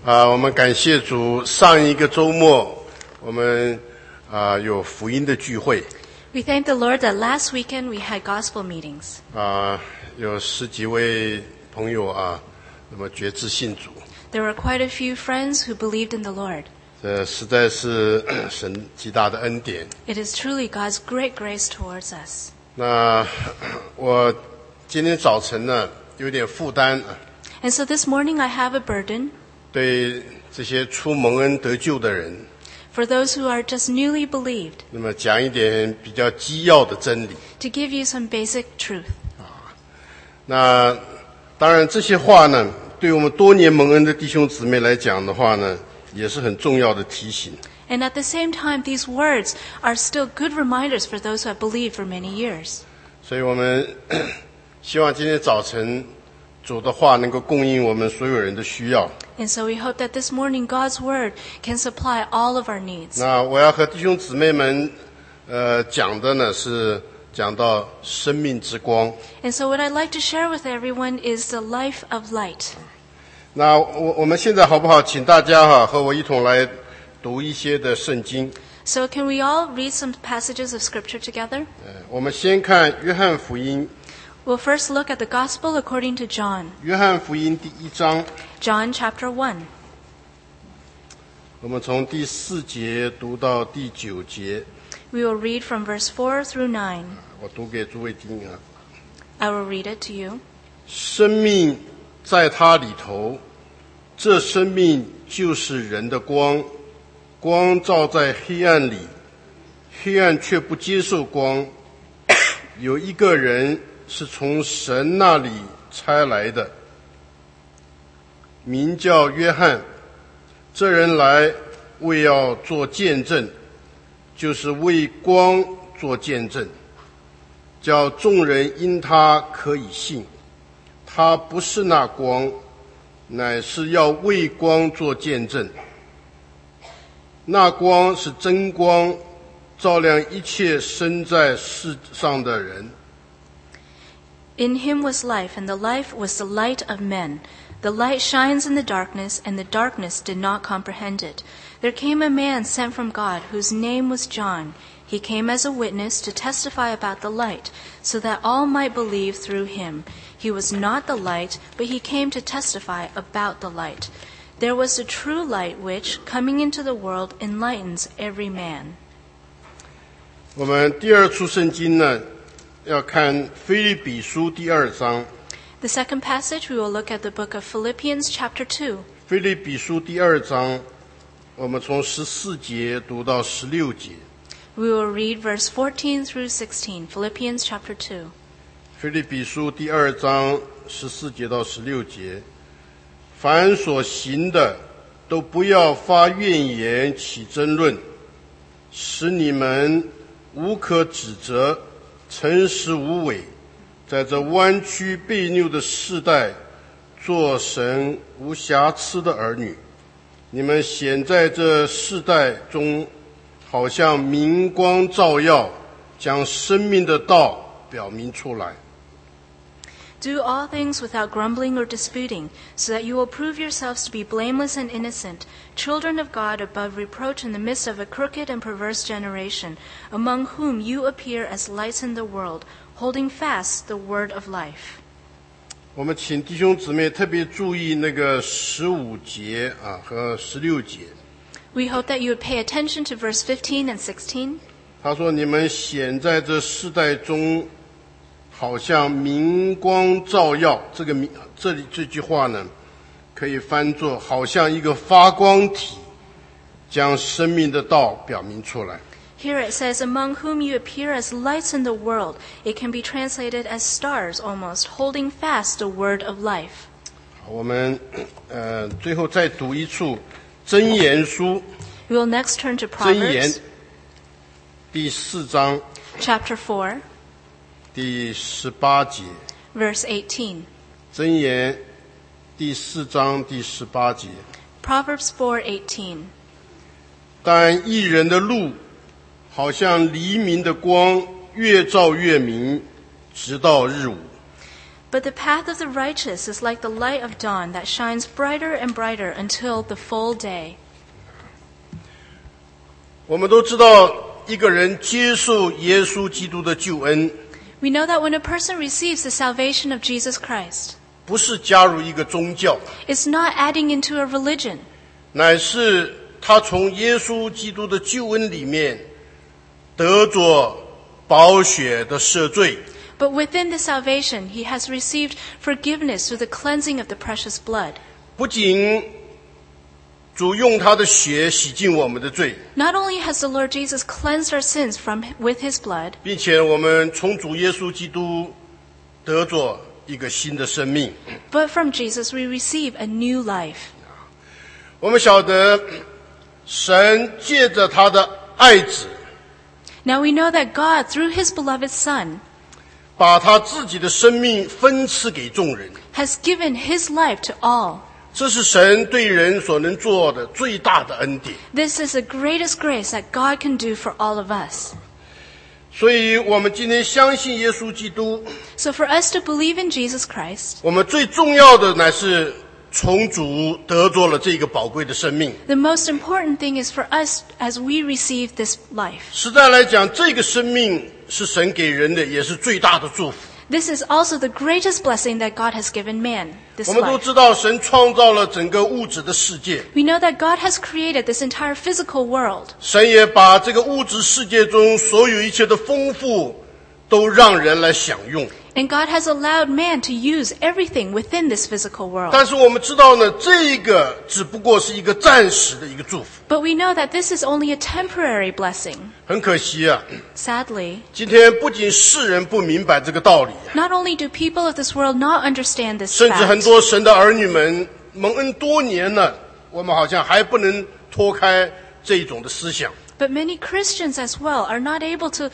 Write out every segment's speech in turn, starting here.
我们感谢主，上一个周末我们有福音的聚会。 We thank the Lord that last weekend we had gospel meetings. 有10几位朋友那么决志信主。 There were quite a few friends who believed in the Lord. 这实在是神极大的恩典。 It is truly God's great grace towards us. 那我今天早晨呢有点负担。 And so this morning I have a burden. 对这些初蒙恩得救的人。 For those who are just newly believed. 那么讲一点比较基要的真理。 To give you some basic truth. 那当然这些话呢，对我们多年蒙恩的弟兄姊妹来讲的话呢，也是很重要的提醒。 And at the same time, these words are still good reminders for those who have believed for many years. 所以我们希望今天早晨主的话能够供应我们所有人的需要。 And so we hope that this morning God's word can supply all of our needs. 那我要和弟兄姊妹们讲的呢是讲到生命之光。 And so what I'd like to share with everyone is the life of light. 那我们现在好不好请大家和我一同来读一些的圣经。 So can we all read some passages of scripture together? 我们先看约翰福音。 We'll first look at the gospel according to John. 约翰福音第1章。 John chapter 1. 我们从第4节读到第9节。 We will read from verse 4 through 9. 我读给诸位听。 I will read it to you. 生命在他里头，这生命就是人的光，光照在黑暗里，黑暗却不接受光。有一个人是从神那里差来的，名叫约翰。这人来为要做见证，就是为光做见证，叫众人因他可以信。他不是那光，乃是要为光做见证。那光是真光，照亮一切生在世上的人。 In him was life, and the life was the light of men. The light shines in the darkness, and the darkness did not comprehend it. There came a man sent from God, whose name was John. He came as a witness to testify about the light, so that all might believe through him. He was not the light, but he came to testify about the light. There was the true light which, coming into the world, enlightens every man. 我们第二处圣经呢，要看腓立比书第2章。 The second passage, we will look at the book of Philippians chapter 2. 腓立比书第2章，我们从14节读到16节。 We will read verse 14 through 16, Philippians chapter 2. 腓立比书第2章14节到16节，凡所行的，都不要发怨言，起争论，使你们无可指责，诚实无伪，在这弯曲悖谬的世代，做神无瑕疵的儿女。你们显在这世代中，好像明光照耀，将生命的道表明出来。 Do all things without grumbling or disputing, so that you will prove yourselves to be blameless and innocent, children of God above reproach in the midst of a crooked and perverse generation, among whom you appear as lights in the world, holding fast the word of life. 我们请弟兄姊妹特别注意那个15节和16节。 We hope that you would pay attention to verse 15 and 16. 他说：“你们显在这世代中，好像明光照耀。”这里这句话呢，可以翻作好像一个发光体，将生命的道表明出来。 Here it says, among whom you appear as lights in the world. It can be translated as stars almost, holding fast the word of life. 我们最后再读一处箴言书。 We will next turn to 箴言 Proverbs 第4章 chapter 4, 第18节。 verse 18. 箴言第4章第18节。 Proverbs 4:18. 但义人的路好像黎明的光，越照越明，直到日午。 But the path of the righteous is like the light of dawn that shines brighter and brighter until the full day. 我们都知道，一个人接受耶稣基督的救恩， We know that when a person receives the salvation of Jesus Christ, 不是加入一个宗教， it's not adding into a religion, 乃是他从耶稣基督的救恩里面得着宝血的赦罪， but within the salvation, he has received forgiveness through the cleansing of the precious blood. 不仅主用他的血洗净我们的罪， Not only has the Lord Jesus cleansed our sins with his blood, 并且我们从主耶稣基督得着一个新的生命。 but from Jesus we receive a new life. 我们晓得，神借着他的爱子， Now we know that God, through his beloved Son, 把他自己的生命分赐给众人。 has given his life to all. 这是神对人所能做的最大的恩典。 This is the greatest grace that God can do for all of us. 所以我们今天相信耶稣基督， So for us to believe in Jesus Christ, 我们最重要的乃是从主得着了这个宝贵的生命。 the most important thing is for us as we receive this life. 实在来讲，这个生命是神给人的，也是最大的祝福。 This is also the greatest blessing that God has given man, this 我们都 life. 知道，神创造了整个物质的世界， We know that God has created this entire physical world. 神也把这个物质世界中所有一切的丰富，都让人来享用。 And God has allowed man to use everything within this physical world. 但是我们知道呢，这个只不过是一个暂时的一个祝福。 But we know that this is only a temporary blessing. 很可惜啊， Sadly, 今天不仅世人不明白这个道理， not only do people of this world not understand this 甚至很 fact, 多神的儿女们蒙恩多年了，我们好像还不能脱开这一种的思想。 but many Christians as well are not able to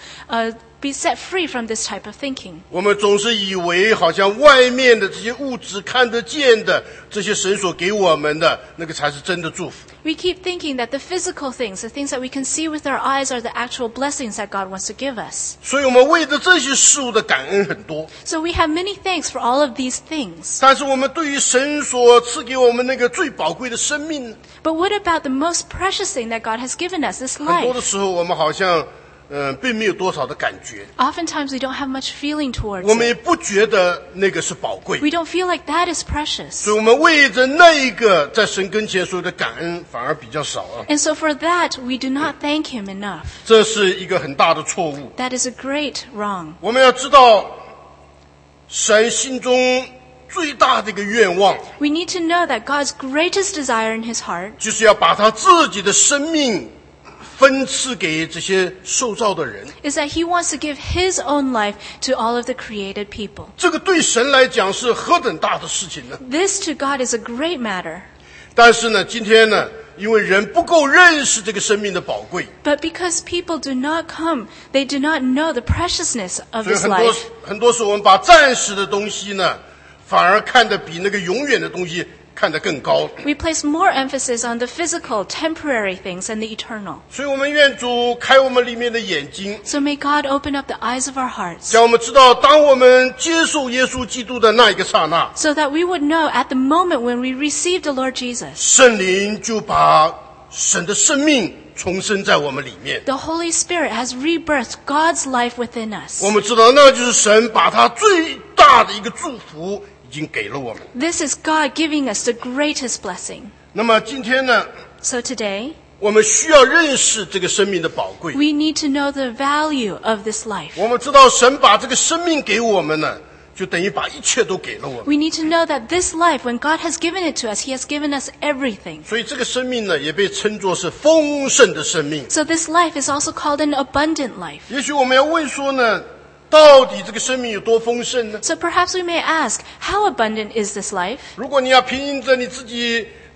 be set free from this type of thinking. 我们总是以为好像外面的这些物质看得见的，这些神所给我们的那个才是真的祝福。 We keep thinking that the physical things, the things that we can see with our eyes, are the actual blessings that God wants to give us. 所以我们为着这些事物的感恩很多， So we have many thanks for all of these things. 但是我们对于神所赐给我们那个最宝贵的生命呢， But what about the most precious thing that God has given us, this 很多的 life? 时候我们好像并没有多少的感觉， Oftentimes we don't have much feeling towards 我们也 it. 不觉得那个是宝贵， We don't feel like that is precious. 所以我们为着那一个在神跟前所有的感恩反而比较少啊， And so for that, we do not thank Him enough. 这是一个很大的错误。 That is a great wrong. 我们要知道，神心中最大的一个愿望， We need to know that God's greatest desire in His heart 就是要把他自己的生命分赐给这些受造的人。 is that He wants to give His own life to all of the created people. 这个对神来讲是何等大的事情呢？ This to God is a great matter. 但是呢，今天呢，因为人不够认识这个生命的宝贵， But because people do not come, they do not know the preciousness of 所以 this life. 很多时候我们把暂时的东西呢，反而看得比那个永远的东西看得更高。 We place more emphasis on the physical, temporary things than the eternal. 所以我们愿主开我们里面的眼睛， So may God open up the eyes of our hearts 让我们知道，当我们接受耶稣基督的那一个刹那， so that we would know at the moment when we receive the Lord Jesus, 圣灵就把神的生命重生在我们里面。 the Holy Spirit has rebirthed God's life within us. 我们知道，那就是神把他最大的一个祝福已经给了我们。 This is God giving us the greatest blessing. 那么今天呢， So today, 我们需要认识这个生命的宝贵。 we need to know the value of this life. 我们知道，神把这个生命给我们呢，就等于把一切都给了我们。 We need to know that this life, when God has given it to us, He has given us everything. 所以这个生命呢，也被称作是丰盛的生命。 So this life is also called an abundant life. 也许我们要问说呢，到底这个生命有多丰盛呢？ So perhaps we may ask, how abundant is this life? 如果你要凭着你自己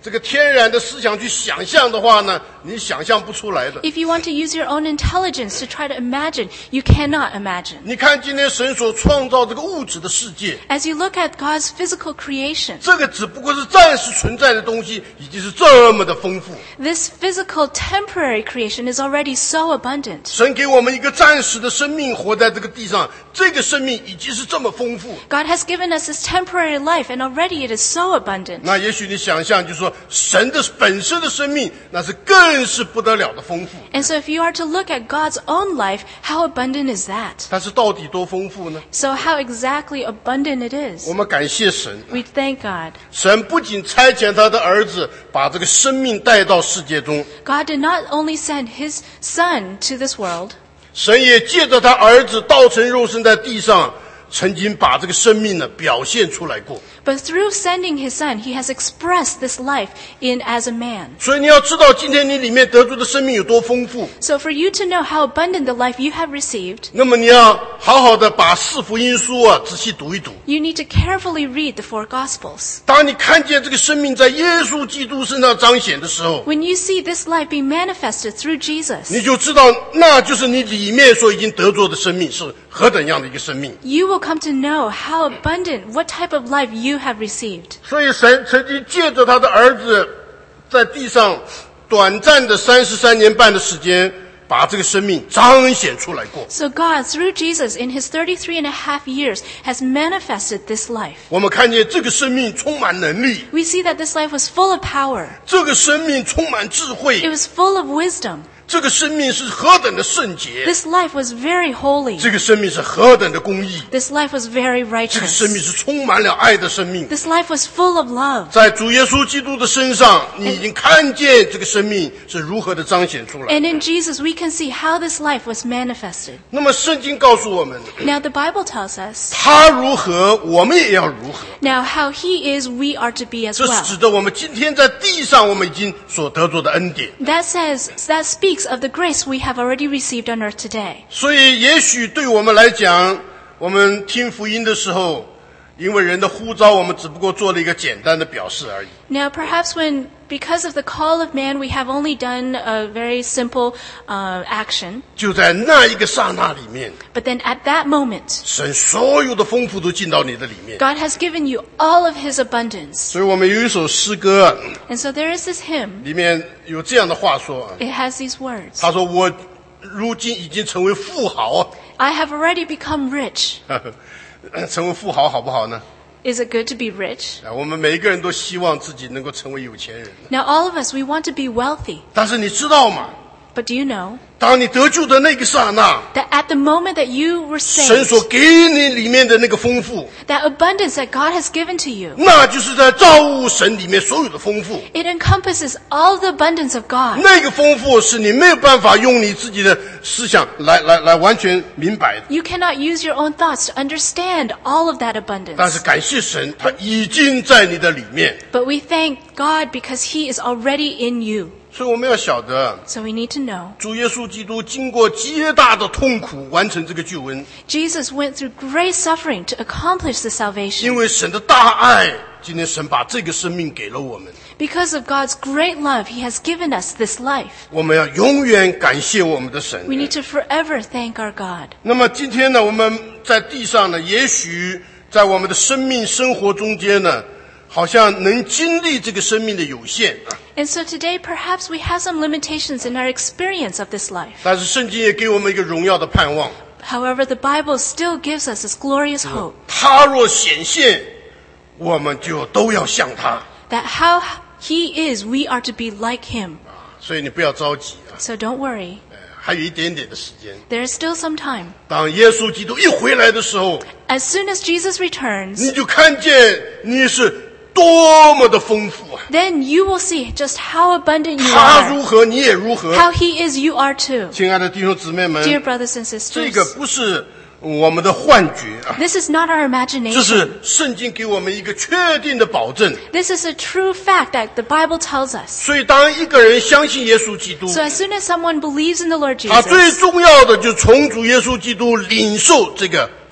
这个天然的思想去想象的话呢，你想象不出来的。 If you want to use your own intelligence to try to imagine, you cannot imagine. 你看今天神所创造这个物质的世界， As you look at God's physical creation, 这个只不过是暂时存在的东西，已经是这么的丰富。 this physical temporary creation is already so abundant. 神给我们一个暂时的生命活在这个地上，这个生命已经是这么丰富。 God has given us this temporary life, and already it is so abundant. 那也许你想象，就是说神的本身的生命，那是更是不得了的丰富。 And so if you are to look at God's own life, how abundant is that? 但是到底多丰富呢？ So how exactly abundant it is? 我们感谢神， We thank God. 神不仅差遣他的儿子把这个生命带到世界中， God did not only send his son to this world, 神也借着他儿子道成肉身在地上，曾经把这个生命呢表现出来过。 but through sending his son, he has expressed this life in as a man. 所以你要知道，今天你里面得出的生命有多丰富。 So for you to know how abundant the life you have received, 那么你要好好的把四福音书啊仔细读一读。 you need to carefully read the four Gospels. 当你看见这个生命在耶稣基督身上彰显的时候， When you see this life being manifested through Jesus, 你就知道那就是你里面所已经得着的生命是何等样的一个生命。 you will come to know how abundant, what type of life you have received. 所以神曾经借着他的儿子在地上短暂的33年半的时间，把这个生命彰显出来过。 So God, through Jesus, in his 33 and a half years, has manifested this life. 我们看见这个生命充满能力， We see that this life was full of power. 这个生命充满智 It 慧， was full of wisdom. 这个生命是何等的圣洁， This life was very holy. 这个生命是何等的公义， This life was very 这个生 righteous. 命是充满了爱的生命。 This life was full of love. 在主耶稣基督的身上，你已经看见这个生命是如何的彰显出来。 And in Jesus, we can see how this life was manifested. 那么圣经告诉我们， Now, the Bible tells us, 他如何，我们也要如何。 now how he is, we are to be as 这是 well. 指的我们今天在地上我们已经所得着的恩典。 That speaks of the grace we have already received on earth today. 所以也许对我们来讲，我们听福音的时候，因为人的呼召，我们只不过做了一个简单的表示而已。 Now, perhaps because of the call of man, we have only done a very simple action. 就在那一个刹那里面， But then at that moment, 神所有的丰富都进到你的里面。 God has given you all of his abundance. 所以我们有一首诗歌啊， And so there is this hymn. 里面有这样的话说啊， It has these words. 他说我如今已经成为富豪啊， I have already become rich. 成为富豪好不好呢？ Is it good to be rich? 我们每一个人都希望自己能够成为有钱人， Now, all of us, we want to be wealthy. 但是你知道吗？ But do you know 当你得救的那个刹那， that at the moment that you were 神 saved, 所给你里面的那个丰富， that abundance that God has given to you, 那就是在造物神里面所有的丰富。 it encompasses all the abundance of God. 那个丰富是你没有办法用你自己的思想来完全明白的。 You cannot use your own thoughts to understand all of that 但是 abundance. 感谢神，他已经在你的里面。 But we thank God because he is already in you. 所以我们要晓得， So we need to know. 主耶稣基督经过极大的痛苦完成这个救恩， Jesus went through great suffering to accomplish the 因 salvation. 为神的大爱，今天神把这个生命给了我们。 Because of God's great love, he has given us this life. 我们要永远感谢我们的神。 We need to forever thank our God. 那么今天呢，我们在地上呢，也许在我们的生命生活中间呢，好像能经历这个生命的有限啊。 And so today, perhaps we have some limitations in our experience of this life. 但是圣经也给我们一个荣耀的盼望， However, the Bible still gives us this glorious hope 他若显现，我们就都要像他。 that how he is, we are to be like him. 所以你不要着急啊， So don't worry. 还有一点点的时间。 There is still some time. 当耶稣基督一回来的时候， As soon as Jesus returns, 你就看见你是多么的丰富啊！ then you will see just how abundant you 他 are. 如何，你也如何。 How he is, you are too. 亲爱的弟兄姊妹们， Dear brothers and 这个 sisters, 不是我们的幻觉啊， this is not our 这 imagination. 是圣经给我们一个确定的保证。 This is a true fact that the Bible tells us. 所以，当一个人相信耶稣基督， So as soon as someone believes in the Lord 他最 Jesus, 重要的就是从主耶稣基督领受这个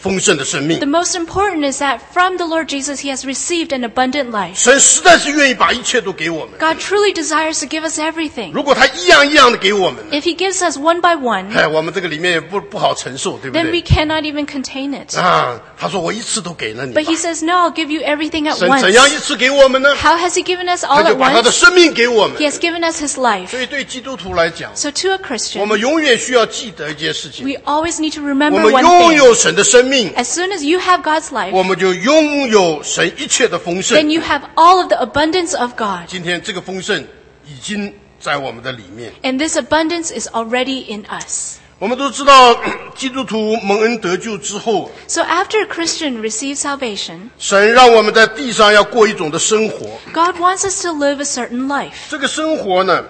丰盛的生命 The。most important is that from the Lord Jesus, he has received an abundant life. 神实在是愿意把一切都给我们。 God truly desires to give us everything. 如果他一样一样的给我们， If he gives us one by one, 我们这个里面也不好承受，对不 then we 对？ cannot even contain it. 他说我一次都给了你吧。 But he says, no, I'll give you everything at 神怎样 once. 一次给我们呢？ How has he given us 他 all 就 at 把他的 once? 生命给我们 He。has given us his life. 所以对基督徒来讲， So to a 我 Christian, 们永远需要记得一件事情： we always need to 我 remember 们 one 拥 thing. 有神的生命， As soon as you have God's life, 我们就拥有神一切的丰 then 盛。 you have all of the abundance of God. 今天这个丰盛已经在我们的里面。 And this abundance is already in us. 我们都知道，基督徒蒙恩得救之后， So after a Christian receives salvation, 神让我们在地上要过一种的生活。 God wants us to live a certain life. 这个生活呢，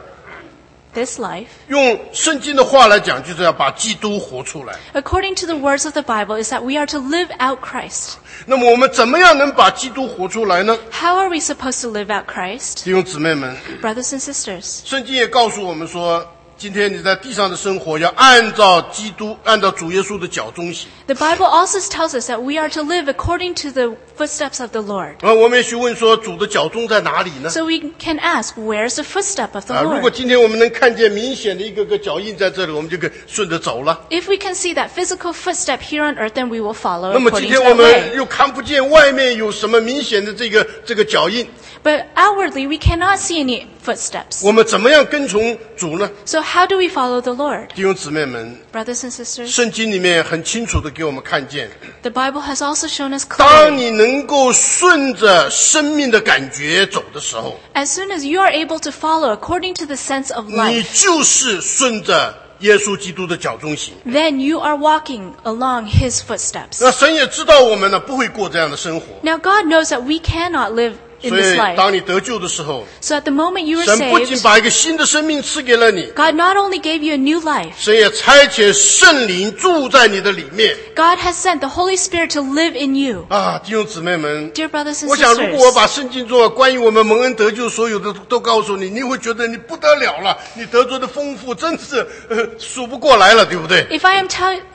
This life, 用圣经的话来讲，就是要把基督活出来。 according to the words of the Bible, is that we are to live out Christ. 那么我们怎么样能把基督活出来呢？ How are we supposed to live out Christ? 弟兄姊妹们， Brothers and sisters, 圣经也告诉我们说，今天你在地上的生活要按照主耶稣的脚中行。 the Bible also tells us that we are to live according to the footsteps of the Lord. 我们也许问说，主的脚中在哪里呢？ So we can ask, where's the footstep of the 如果 Lord? 今天我们能看见明显的一个个脚印在这里，我们就可以顺着走了。 If we can see that physical footstep here on earth, then we will follow 那么今 according to 天我 that 们 way. 又看不见外面有什么明显的这个脚印， But outwardly, we cannot see any footsteps. 我们怎么样跟从主呢？ So how do we follow the Lord? 弟兄姊妹们， Brothers and sisters, 圣经里面很清楚的给我们看见， the Bible has also shown us 当 clearly, 你能够顺着生命的感觉走的时候， as soon as you are able to follow according to the sense of 你 life, 就是顺着耶稣基督的脚中行。 then you are walking along his footsteps. 那神也知道我们呢不会过这样的生活， Now God knows that we cannot live in 所 this 以 life. 当你得救的时候， So at the moment you were 神不仅 saved, 把一个新的生命赐给了你， God not only gave you a new life, 神也差遣圣灵住在你的里面。 God has sent the Holy Spirit to live in you. 弟兄姊妹们， Dear brothers and 我想如果我 sisters, 把圣经中关于我们蒙恩得救所有的都告诉你，你会觉得你不得了了，你得着的丰富真是数不过来了，对不对？ if I am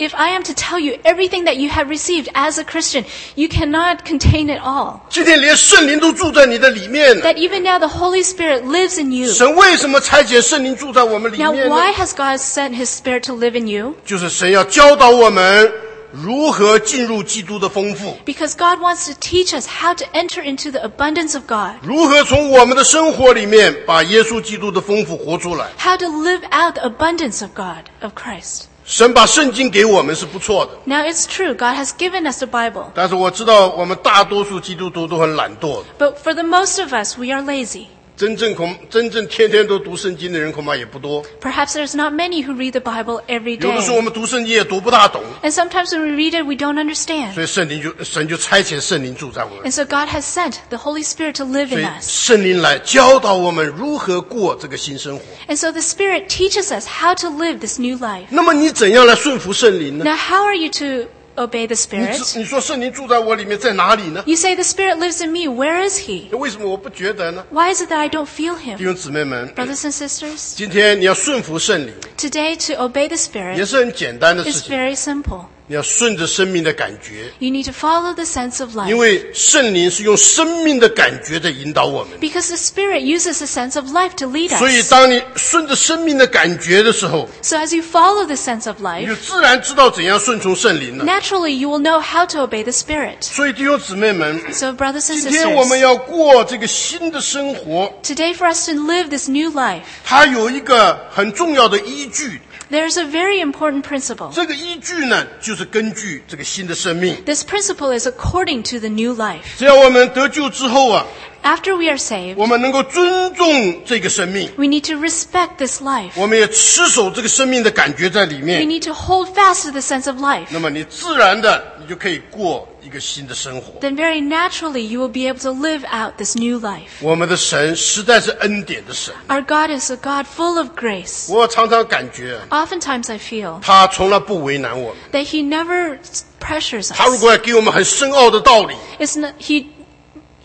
to tell you everything that you have received as a Christian, you cannot contain it all. 今天连圣灵都住在你的里面了。 That even now the Holy Spirit lives in you. 神为什么差遣圣灵住在我们里 Now 面呢？ why has God sent his Spirit to live in you? 就是神要教导我们如何进入基督的丰富， Because God wants to teach us how to enter into the abundance of God. 如何从我们的生活里面把耶稣基督的丰富活出来。 How to live out the abundance of God, of Christ. 神把圣经给我们是不错的， Now it's true, God has given us the Bible. 但是我知道我们大多数基督徒都很懒惰的。 But for the most of us, we are lazy. 真正天天都读圣经的人恐怕也不多。 Perhaps there's not many who read the Bible every 有的时候我 day. 们读圣经也读不大懂， And sometimes when we read it, we don't understand. 所以神就差遣圣灵住在我们， And so God has sent the Holy Spirit to live 所 in 以 us. 圣灵来教导我们如何过这个新生活。 And so the Spirit teaches us how to live this new life. 那么你怎样来顺服圣灵呢？ Now, how are you to obey the Spirit? 你说圣灵住在我里面在哪里呢？ You say the Spirit lives in me. Where is He? 为什么我不觉得呢？ Why is it that I don't feel 弟 Him? 兄姊妹们， Brothers and sisters, 今天你要顺服圣灵， today to obey the 也 Spirit 是很简单的事 is 情。 very simple. 你要顺着生命的感觉， You need to follow the sense of 因 life. 为圣灵是用生命的感觉在引导我们。 Because the Spirit uses the sense of life to lead 所以 us. 当你顺着生命的感觉的时候， So as you follow the sense of 你就 life, 自然知道怎样顺从圣灵了。 naturally you will know how to obey the Spirit. 所以弟兄姊妹们， So brothers and 今天我们 sisters, 要过这个新的生活， today for us to live this new life, 它有一个很重要的依据。 there's a very important principle. 这个依据呢，就是根据这个新的生命。 This principle is according to the new life. 只要我们得救之后啊， After we are saved, 我们能够尊重这个生命， we need to respect this life. 我们也持守这个生命的感觉在里 We 面， need to hold fast to the sense of life. 那么你自然的你就可以过一个新的生活。 Then very naturally you will be able to live out this new life. 我们的神实在是恩典的神， Our God is a God full of grace. 我常常感觉 Oftentimes I feel 他从来不为难我们。 that He never pressures 他如 us. 果要给我们很深奥的道理， He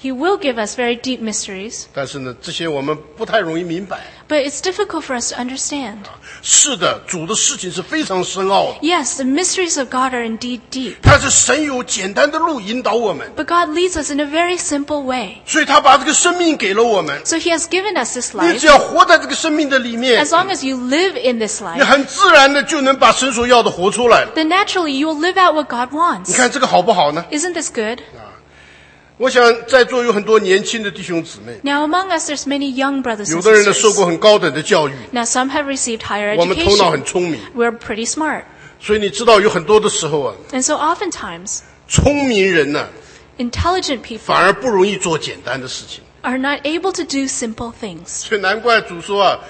He will give us very deep mysteries, 但是呢，这些我们不太容易明白。 but it's difficult for us to understand. 是的，主的事情是非常深奥的， Yes, the mysteries of God are indeed deep, 但是神有简单的路引导我们， but God leads us in a very simple way. 所以他把这个生命给了我们。 So He has given us this 你 life. 只要活在这个生命的里面， As long as you live in this 你 life, 很自然的就能把神所要的活出来了。 then naturally you will live out what God 你 wants. 看这个好不好呢？ Isn't this good? 我想在座有很多年轻的弟兄姊妹， Now among us there's many young brothers 有 and 的人呢受 sisters. 过很高等的教育， Now some have received higher 我们头脑很 education. 聪明， We're pretty smart. 所以你知道有很多的时候啊， And so oftentimes, 聪明人呢 intelligent people 反而不容易做简单的事情。 are not able to do simple things. 所以难怪主说啊，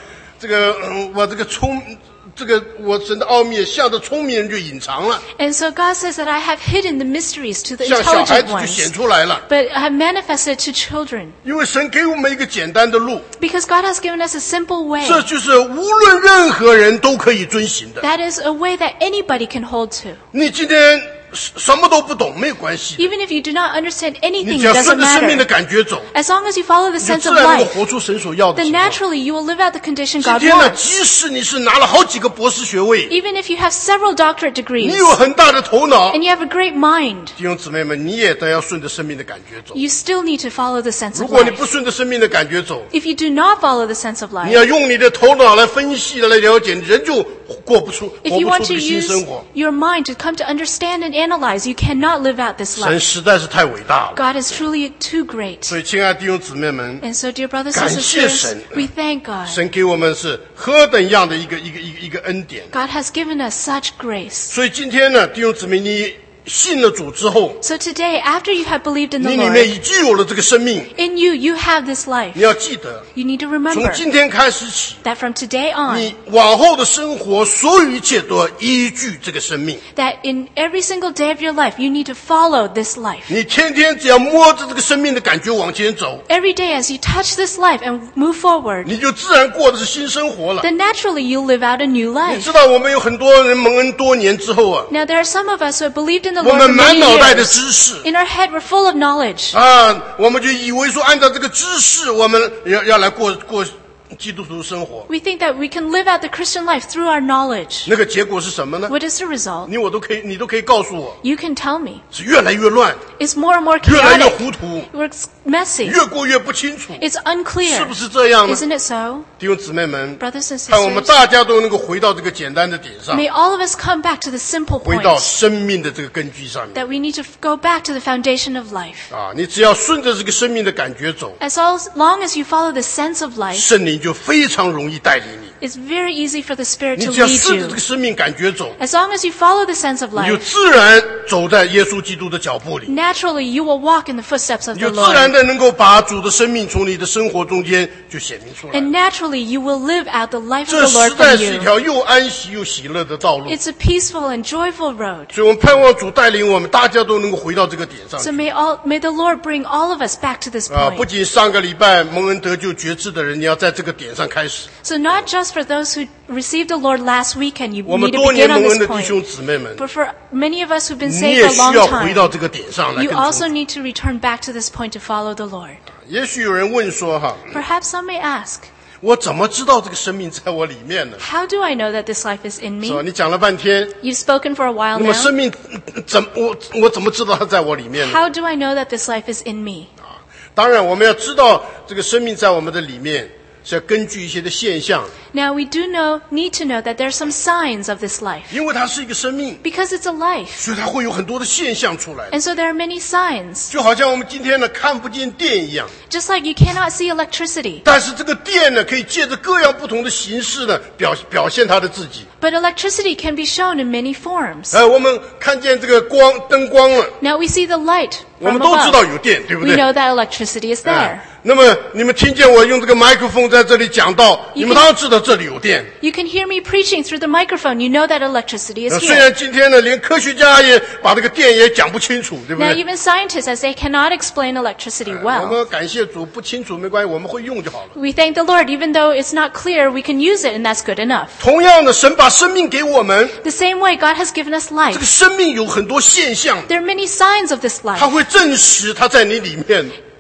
我神的奥秘向着聪明人就隐藏了， And so God says that I have hidden the mysteries to the 向小孩 intelligent 子就显 ones, 出来了。 but I have manifested to children. 因为神给我们一个简单的路， Because God has given us a simple way. 这就是无论任何人都可以遵行的。 That is a way that anybody can hold to. 你今天什么都不懂没有关系， Even if you do not understand 你 anything, 只 it 要 doesn't 顺着生命的 matter. 感觉走， As long as you follow the 你就 sense 自 of 然能够 life, 活出神所要的 then 情况。 naturally you will live out the condition 今 God 天呢， wants. 即使你是拿了好几个博士学位， Even if you have several doctorate 你 degrees 有很大的头脑， and you have a great mind, 弟兄姊妹们，你也都要顺着生命的感觉走。 you still need to follow the sense 如 of 果你不 life. 顺着生命的感觉走， If you do not follow the sense of 你 life, 要用你的头脑来分析来了解，人就活不出 if you want 这 to 个新 use 生活。 your mind to come to understand and analyze, you cannot live out this 神 life. 实在是太伟大了。 God is truly too great. 所以，亲爱的弟兄姊妹们， And so, dear brothers and 感谢 sisters, 神。 we thank God. 神给我们是何等样的一个恩典。 God has given us such grace. 所以今天呢，弟兄姊妹，你信了主之后， So today, after you have believed in 你 the 里面 Lord, 已经有了这个生命。 in you, you have this life. 你要记得， You need to 从 remember 今天开始起， that from today on, 你往后的生活，所有一切都要依据这个生命。 that in every single day of your life, you need to follow this life. 你天天只要摸着这个生命的感觉往前走， Every day as you touch this life and move forward, 你就自然过的是新生活了。 then naturally you live out a new 你 life. 知道，我们有很多人蒙恩多年之后啊， Now there are some of us who have believed in the 我 Lord 们 for 满 many 脑袋的 years. 知识 In our head, we're full of knowledge. 啊，我们就以为说按照这个知识，我们要来过基督徒生活。 We think that we can live out the Christian life through our knowledge. 那个结果是什么呢？ What is the result? 你都可以告诉我， You can tell me. 是越来越乱， It's more and more 越来越 chaotic. 糊涂， It's messy. 越过越不清楚， It's 是 unclear. 不是这样呢？ Isn't it so? 弟兄姊妹们， Brothers and 看我们 sisters, 大家都能够回到这个简单的点上， may all of us come back to the simple 回 point 到生命的这个根据上面 that we need to go back to the foundation of life. 啊！你只要顺着这个生命的感觉走， As long as you follow the sense of life, 圣灵就非常容易带领你。 it's very easy for the Spirit 你 to 只要 lead 顺着 you. 这个生命感觉走， As long as you follow the sense of 你就 life, 自然走在耶稣基督的脚步里， naturally you will walk in the footsteps of 你 the 就自然 Lord. 的能够把主的生命从你的生活中间就显明出来。 And naturally you will live out the life 这 of the 实 Lord 在 from 是一 you. 条又安息又喜乐的道路。 It's a peaceful and joyful road. 所以我们盼望主带领我们，大家都能够回到这个点上 So 去。 may the Lord bring all of us back to this 不 point. 仅上个礼拜蒙恩得救决志的人，你要在这个点上开始。 So not just for those who received the Lord last weekend, you 我们 need to 多年 begin on 蒙恩 this 的弟兄 point. 姊妹们， But for many of us who've been 你 saved 也 a 需 long 要回到 time, 这个点上来 you 跟 also 从。 need to return back to this point to follow the Lord. 也许有人问说：“哈， Perhaps some may ask, 我怎么知道这个生命在我里面呢？ how do I know that this life is in 是吧？ me? 你讲了半天， You've spoken for a while 那么 now. 生命我怎么知道它在我里面呢？ How do I know that this life is in me? 当然，我们要知道这个生命在我们的里面，是要根据一些的现象， Now we do need to know that there are some signs of this life. 因为它是一个生命， Because it's a life. 所以它会有很多的现象出来。 And so there are many signs. 就好像我们今天呢看不见电一样， Just like you cannot see electricity. 但是这个电呢，可以借着各样不同的形式呢表现它的自己。 But electricity can be shown in many forms. 我们看见这个灯光了， Now we see the light 我 from 们都知道 above. 有电，对不 We 对？ know that electricity is there. 那么你们听见我用这个麦克风在这里讲道，你们当然知道这里有电。 You can hear me preaching through the microphone. You know that electricity is 虽 here. 然今天呢，连科学家也把这个电也讲不清楚，对不 Now 对？ even scientists, as they cannot explain electricity 我 well, 们感谢主，不清楚没关系，我们会用就好了。 we thank the Lord. Even though it's not clear, we can use it and that's good enough. 同样的，神把生命给我们， The same way God has given us 这个 life. 生命有很多现象， There are many signs of this 它 life. 会证实它在你里面。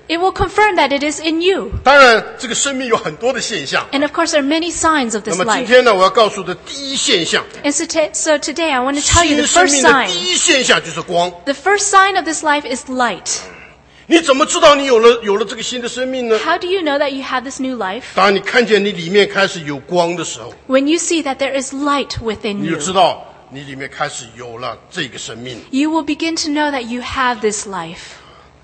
It will confirm that it is in you. 当然，这个生命有很多的现象。 And of course, there are many signs of 那 this 么今 life. 天呢，我要告诉的第一现象， And so today I want to tell 新 you 的 the 生 first 命的 sign. 第一现象就是光。 The first sign of this life is light. 你怎么知道你有了这个新的生命呢？ How do you know that you have this new life? 当你看见你里面开始有光的时候， When you see that there is light within 你就 you, 知道你里面开始有了这个生命。 you will begin to know that you have this life.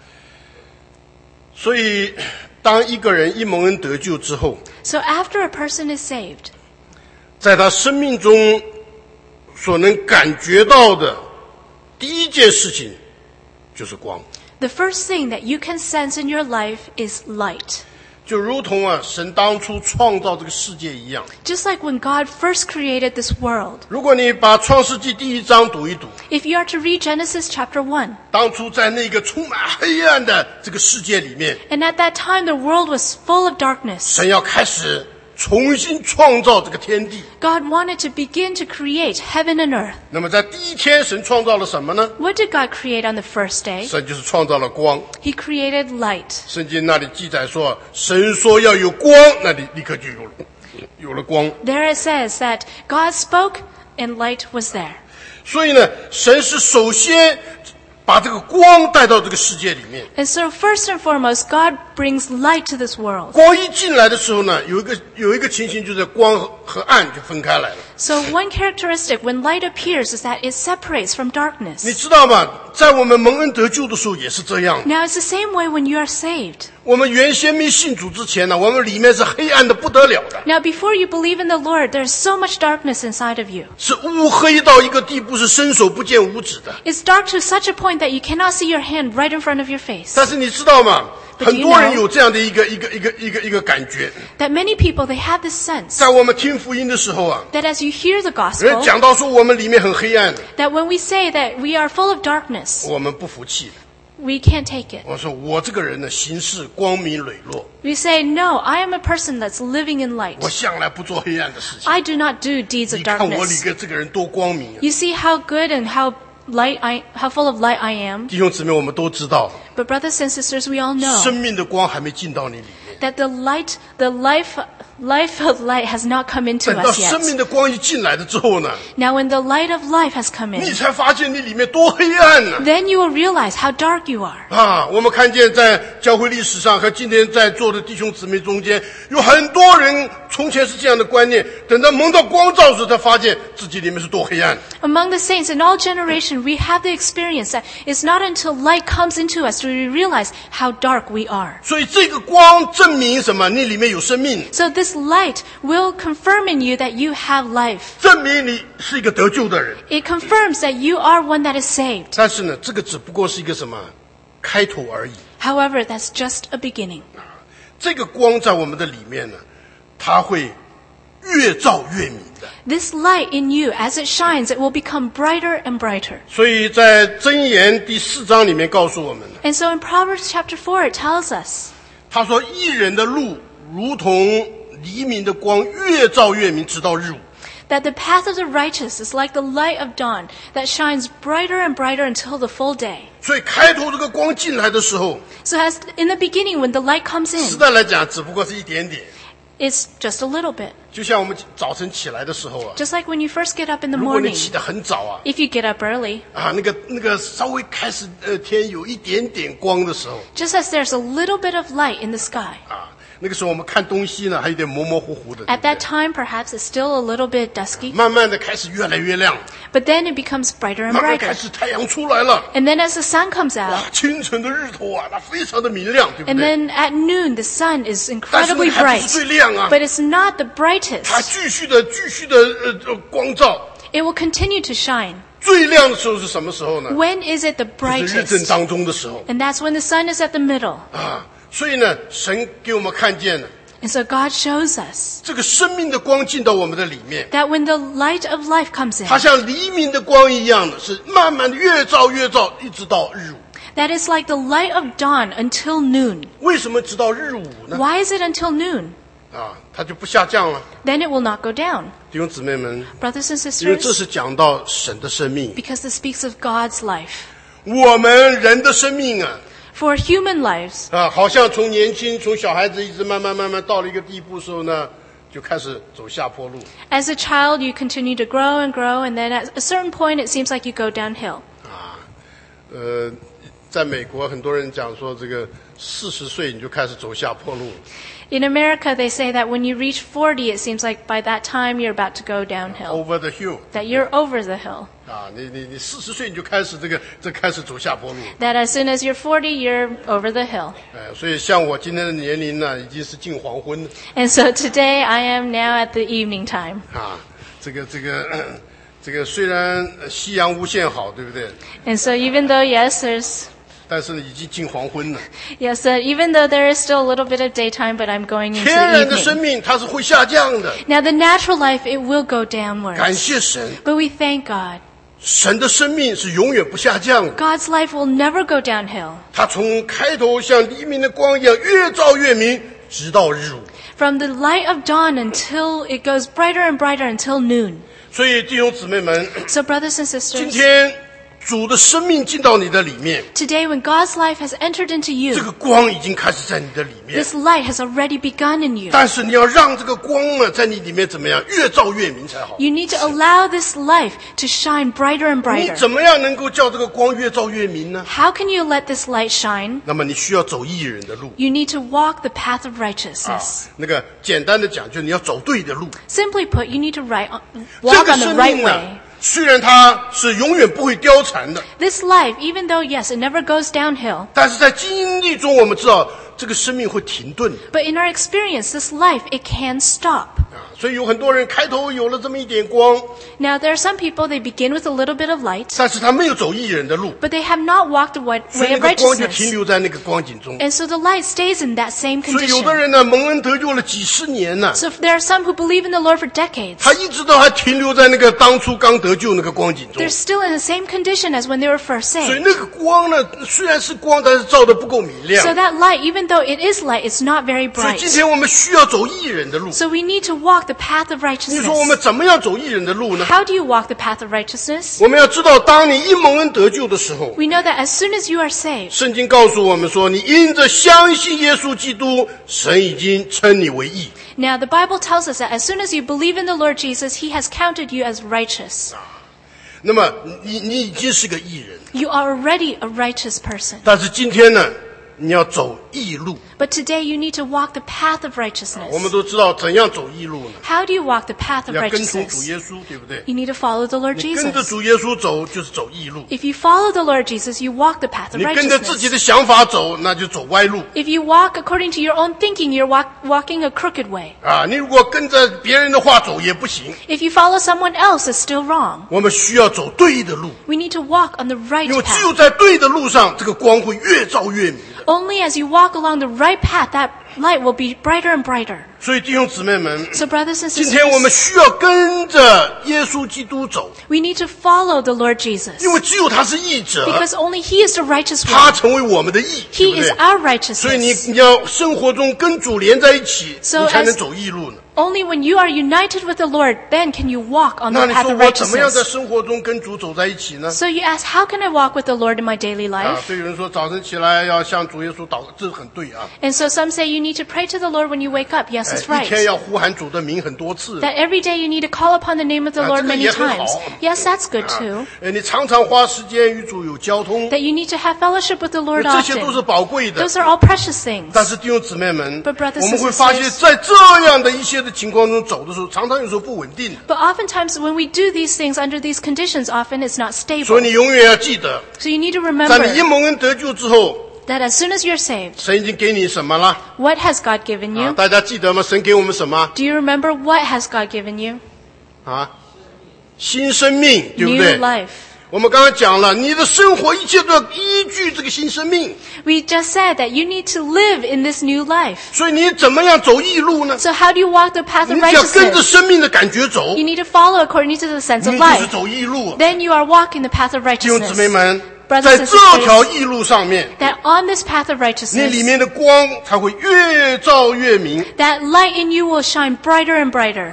所以，当一个人一蒙恩得救之后， So after a person is saved, 在他生命中所能感觉到的第一件事情就是光。 the first thing that you can sense in your life is light. 就如同神当初创造这个世界一样。 Just like when God first created this world. 如果你把创世纪第1章读一读， If you are to read Genesis chapter 1, 当初在那个充满黑暗的这个世界里面， and at that time the world was full of darkness, 神要开始重新创造这个天地。 God wanted to begin to create heaven and earth. 那么在第一天，神创造了什么呢？ What did God create on the first day? 神就是创造了光。 He created light. 圣经那里记载说，神说要有光，那里立刻就有了光。 There it says that God spoke and light was there. 所以呢，神是首先把这个光带到这个世界里面。 And so first and foremost, God brings light to this world. 光一进来的时候呢，有一个情形，就是光和暗就分开来了。 So one characteristic when light appears is that it separates from 你 darkness. 知道吗？在我们蒙恩得救的时候也是这样。 Now it's the same way when you are saved. 我们原先没信主之前呢，我们里面是黑暗的不得了的， Now before you believe in the Lord, there's so much darkness inside of you. 是乌黑到一个地步，是伸手不见五指的。 It's dark to such a point that you cannot see your hand right in front of your face. 但是你知道吗？ But 很 you 多人 know- 有这样的一个感觉， That many people, they have this sense 在我们听福音的时候啊， that as you hear the 人 gospel, 讲到说我们里面很黑暗， that when we say that we are full of darkness, 我们不服气。 we can't take it. 我说我这个人呢，行事光明磊落， We say, no, I am a person that's living in light. 我向来不做黑暗的事情。 I do not do deeds 你 of 看我里 darkness. 跟这个人多光明啊！ You see how good and how full of light I am? 弟兄姊妹，我们都知道， But brothers and sisters, we all know 生命的光还没进到你里面。 that the life of light has not come into 等到 us 生命 yet. 的光一进来了之后呢， Now when the light of life has come 你 in, 才发现你里面多黑暗呢！ then you will realize how dark you are. 啊，我们看见在教会历史上和今天在座的弟兄姊妹中间，有很多人从前是这样的观念，等到蒙到光照时，才发现自己里面是多黑暗。 Among the saints in all generations, we have the experience that it's not until light comes into us do we realize how dark we are. 所以这个光证明什么？你里面有生命， So this light will confirm in you that you have life. 证明你是一个得救的人。 It confirms that you are one that is saved. 但是呢，这个只不过是一个什么开头而已。 However, that's just a beginning. 这个光在我们的里面呢，它会越照越明的。 This light in you, as it shines, it will become brighter and brighter. 所以在箴言第4章里面告诉我们， And so in Proverbs chapter 4, it tells us 他说：“义人的路如同黎明的光，越照越明，直到日午。” that the path of the righteous is like the light of dawn that shines brighter and brighter until the full day. 所以开头这个光进来的时候， So as in the beginning, when the light comes 时 in, 代来讲只不过是一点点。 it's just a little bit. 就像我们早晨起来的时候啊， Just like when you first get up in the 如果你 morning, 起得很早啊， if you get up early, 那个稍微开始天有一点点光的时候 just as there's a little bit of light in the sky, 啊，那个时候我们看东西呢还有点模模糊糊的， at that time perhaps it's still a little bit dusky, 慢慢的开始越来越亮， but then it becomes brighter and 慢慢开 brighter. 始太阳出来了， And then as the sun comes out, 哇，清晨的日头啊，那非常的明亮，对不 and 对？ then at noon the sun is 但是 incredibly 还不 bright, 是最亮啊， but it's not the 它 brightest. 继续的光照。 It will continue to shine. 最亮的时候是什么时候呢？ When is it the 就是日正 brightest? 当中的时候 And that's when the sun is at the middle. 啊。所以呢，神给我们看见了 And so God shows us 这个生命的光进到我们的里面， that when the light of life comes in, 它像黎明的光一样的，是慢慢的越照越照，一直到日午。 that is like the light of dawn until noon. 为什么直到日午呢？ Why is it until noon? 啊，它就不下降了。 Then it will not go down. 弟兄姊妹们， Brothers and 因为这 sisters, 是讲到神的生命， because it speaks of God's life. 我们人的生命啊， For human lives, 好像从年轻从小孩子一直慢慢到了一个地步的时候呢，就开始走下坡路。 as a child, you continue to grow and grow, and then at a certain point, it seems like you go downhill. 在美国很多人讲说这个40岁你就开始走下坡路。 In America, they say that when you reach 40, it seems like by that time you're about to go downhill, Over the hill. that you're over the hill. 你40岁你就开始开始走下坡路。 That as soon as you're 40, you're over the hill. 所以像我今天的年龄呢，已经是近黄昏了。 And so today, I am now at the evening time. 这个虽然夕阳无限好，对不对？ And so even though, yes, 但是呢，已经近黄昏了。 even though there is still a little bit of daytime, but I'm going into 天然的 evening. 生命它是会下降的。 Now, the natural life, it will go 感 downwards. 谢神， But we thank God. 神的生命是永远不下降的。 God's life will never go downhill. 它从开头像黎明的光一样，越照越明，直到日午。 From the light of dawn until it goes brighter and brighter until noon. 所以弟兄姊妹们， So brothers and 今 sisters, 天主的生命进到你的里面， today when God's life has entered into 这 you, 个光已经开始在你的里面。 this light has already begun in you. 但是你要让这个光呢，在你里面怎么样，越照越明才好。 You need to allow this life to shine brighter and 你 brighter. 怎么样能够叫这个光越照越明呢？ How can you let this light shine? 那么你需要走义人的路。 You need to walk the path of righteousness. 那个简单的讲，就是你要走对的路。 Simply put, you need to 这 walk 个 on the 生 right 命呢 way.， 虽然它是永远不会凋残的， This life, even though, yes, it never goes downhill, 但是在经历中，我们知道这个生命会停顿。 but in our experience, this life, it can stop. 所以有很多人开头有了这么一点光， Now, there are some people, they begin with a little bit of light, 但是他没有走义人的路， but they have not walked the 所以 way 那 of 个光就停 righteousness. 留在那个光景中。 And so the light stays in that same 所以有的 condition. 人呢，蒙恩得救了几十年呢， So there are some who believe in the Lord for decades. 他一直都还停留在那个当初刚得救那个光景中 They're。still in the same condition as when they were first 所以 saved. 那个光呢，虽然是光，但是照得不够明亮。 So that light, even though it is light, it's not very 所以今 bright. 天我们需要走义人的路。 So we need to walk the path of 你说我们 righteousness. 怎么样走义人的路呢？ How do you walk the path of righteousness? 我们要知道，当你一蒙恩得救的时候， We know that as soon as you are saved, 圣经告诉我们说，你因着相信耶稣基督，神已经称你为义。 now the Bible tells us that as soon as you believe in the Lord Jesus, He has counted you as righteous. 那么你已经是个义人， You are already a righteous person. 但是今天呢，你要走义路。 But today you need to walk the path of 我们 righteousness. 都知道怎样走义路呢？ How do you walk the path of 要跟从主 righteousness? 耶稣，对不对？ You need to follow the Lord 你跟着 Jesus. 主耶稣走，就是走义路； If you follow the Lord Jesus, you walk the path of 你跟着自己 righteousness. 的想法走，那就走歪路。 If you walk according to your own thinking, you're walking a crooked way. 你如果跟着别人的话走也不行， If you follow someone else, it's still wrong. 我们需要走对的路， We need to walk on the right 因为只有 path. 在对的路上，这个光会越照越明的。 Only as you walk along the right path, that light will be brighter and brighter. 所以弟兄姊妹们， So brothers and 今天我们 sisters, 需要跟着耶稣基督走， we need to follow the Lord Jesus. 因为只有他是义者， Because only He is the righteous 他 one. 成为我们的义，对 He 不 is 对？ our 所以你 righteousness. 要生活中跟主连在一起， So 你才能 as- 走义路呢。 Only when you are united with the Lord, then can you walk on 那 the 你 path 说 of 我怎么样在 righteousness. 生活中跟主走在一起呢？ So you ask, how can I walk with the Lord in my daily life? 对有人说早晨起来要向主耶稣祷告，这很对啊。 And so some say you need to pray to the Lord when you wake up. Yes, it's 一天 right. 要呼喊主的名很多次。 That every day you need to call upon the name of the Lord 这个 many 也很好。 times. Yes, that's good too. 你常常花时间与主有交通， That you need to have fellowship with the Lord 这些都是 often. 宝贵的。 Those are all precious things. 但是弟兄姊妹们， But brothers 我 and 们会发现， sisters- 在这样的一些的情况中走的时候，常常有时候不稳定。 But oftentimes when we do these things under these conditions, often it's not 所以 stable. 你永远要记得， So you need to 在你一 remember 蒙恩得救之后， that as soon as you're saved, 神已经给你什么了？ what has God given you? 大家记得吗？神给我们什么？ Do you remember what has God given you? 新生命，对不 New 对？ life. 我们刚刚讲了，你的生活一切都要依据这个新生命。 We just said that you need to live in this new life. 所以你怎么样走义路呢？ So how do you walk the path 你 of 只要跟着 righteousness? 生命的感觉走， You need to follow according to the sense 你 of 就是 life. 走义路。 Then you are walking the path of 弟兄姊妹 righteousness. 们， Brothers 在 and 这条 sisters, 义路上面， that on this path of 你里 righteousness, 面的光才会越照越明。 that light in you will shine brighter and brighter.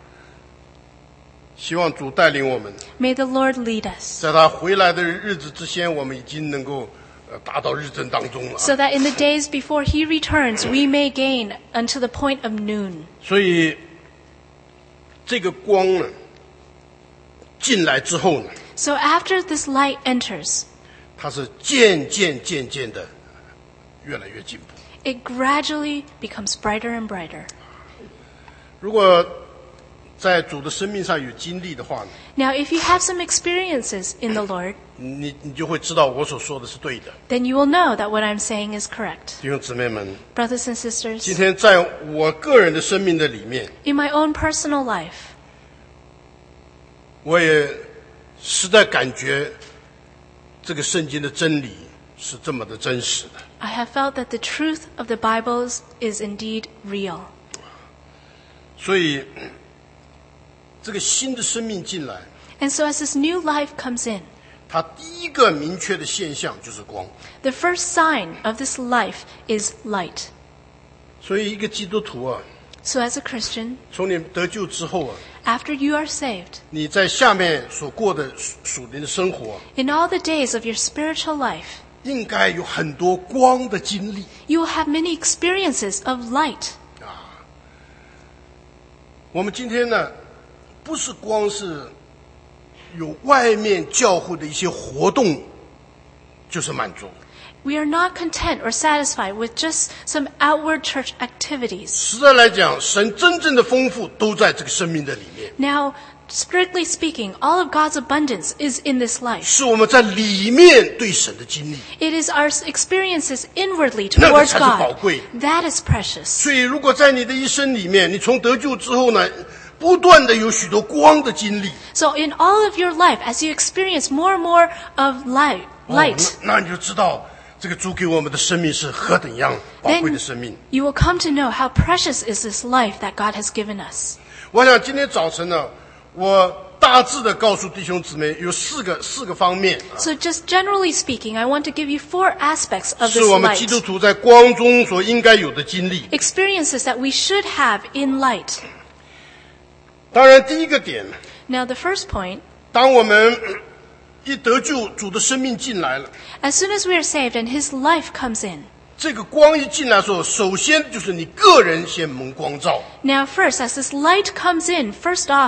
希望主带领我们， May the Lord lead us. 在他回来的日子之前，我们已经能够达到日正当中了。 so that in the days before he returns, we may gain unto the point of noon. 所以这个光呢进来之后呢， So after this light enters, 它是渐渐的越来越进步。 it gradually becomes brighter and brighter. 如果在主的生命上有经历的话呢， Now, if you have some experiences in the Lord, 你就会知道我所说的是对的。 then you will know that what I'm saying is correct. 弟兄姊妹们， Brothers and 今 sisters, 天在我个人的生命的里面， in my own personal life, 我也实在感觉这个圣经的真理是这么的真实的。 I have felt that the truth of the Bible is indeed real. 所以这个新的生命进来， And so as this new life comes in, 它第一个明确的现象就是光。 the first sign of this life is light. 所以一个基督徒啊， So as a Christian, 从你得救之后啊， after you are saved, 你在下面所过的属灵的生活， in all the days of your spiritual life, 应该有很多光的经历。 you will have many experiences of light. 我们今天呢，不是光是有外面教会的一些活动就是满足。 We are not content or satisfied with just some outward church activities. 实在来讲，神真正的丰富都在这个生命的里面， Now, strictly speaking, all of God's abundance is in this life. 是我们在里面对神的经历。 It is our experiences inwardly 那个 towards 才是宝 God. 贵。 That is precious. 所以，如果在你的一生里面，你从得救之后呢，不断的有许多光的经历， So in all of your life, as you experience more and more of light, 那你就知道这个主给我们的生命是何等样宝贵的生命。 you will come to know how precious is this life that God has given us. 我想今天早晨呢，我大致的告诉弟兄姊妹，有四个方面， So just generally speaking, I want to give you 4 aspects of 是 this 我们基督 light. 徒在光中所应该有的经历。 Experiences that we should have in light. 当然，第一个点， Now the first point, 当我们一得救，主的生命进来了， as soon as we are saved and His life comes in. 这个光一进来的时候，首先就是你个人先蒙光照。 Now first, as this light comes in, first off,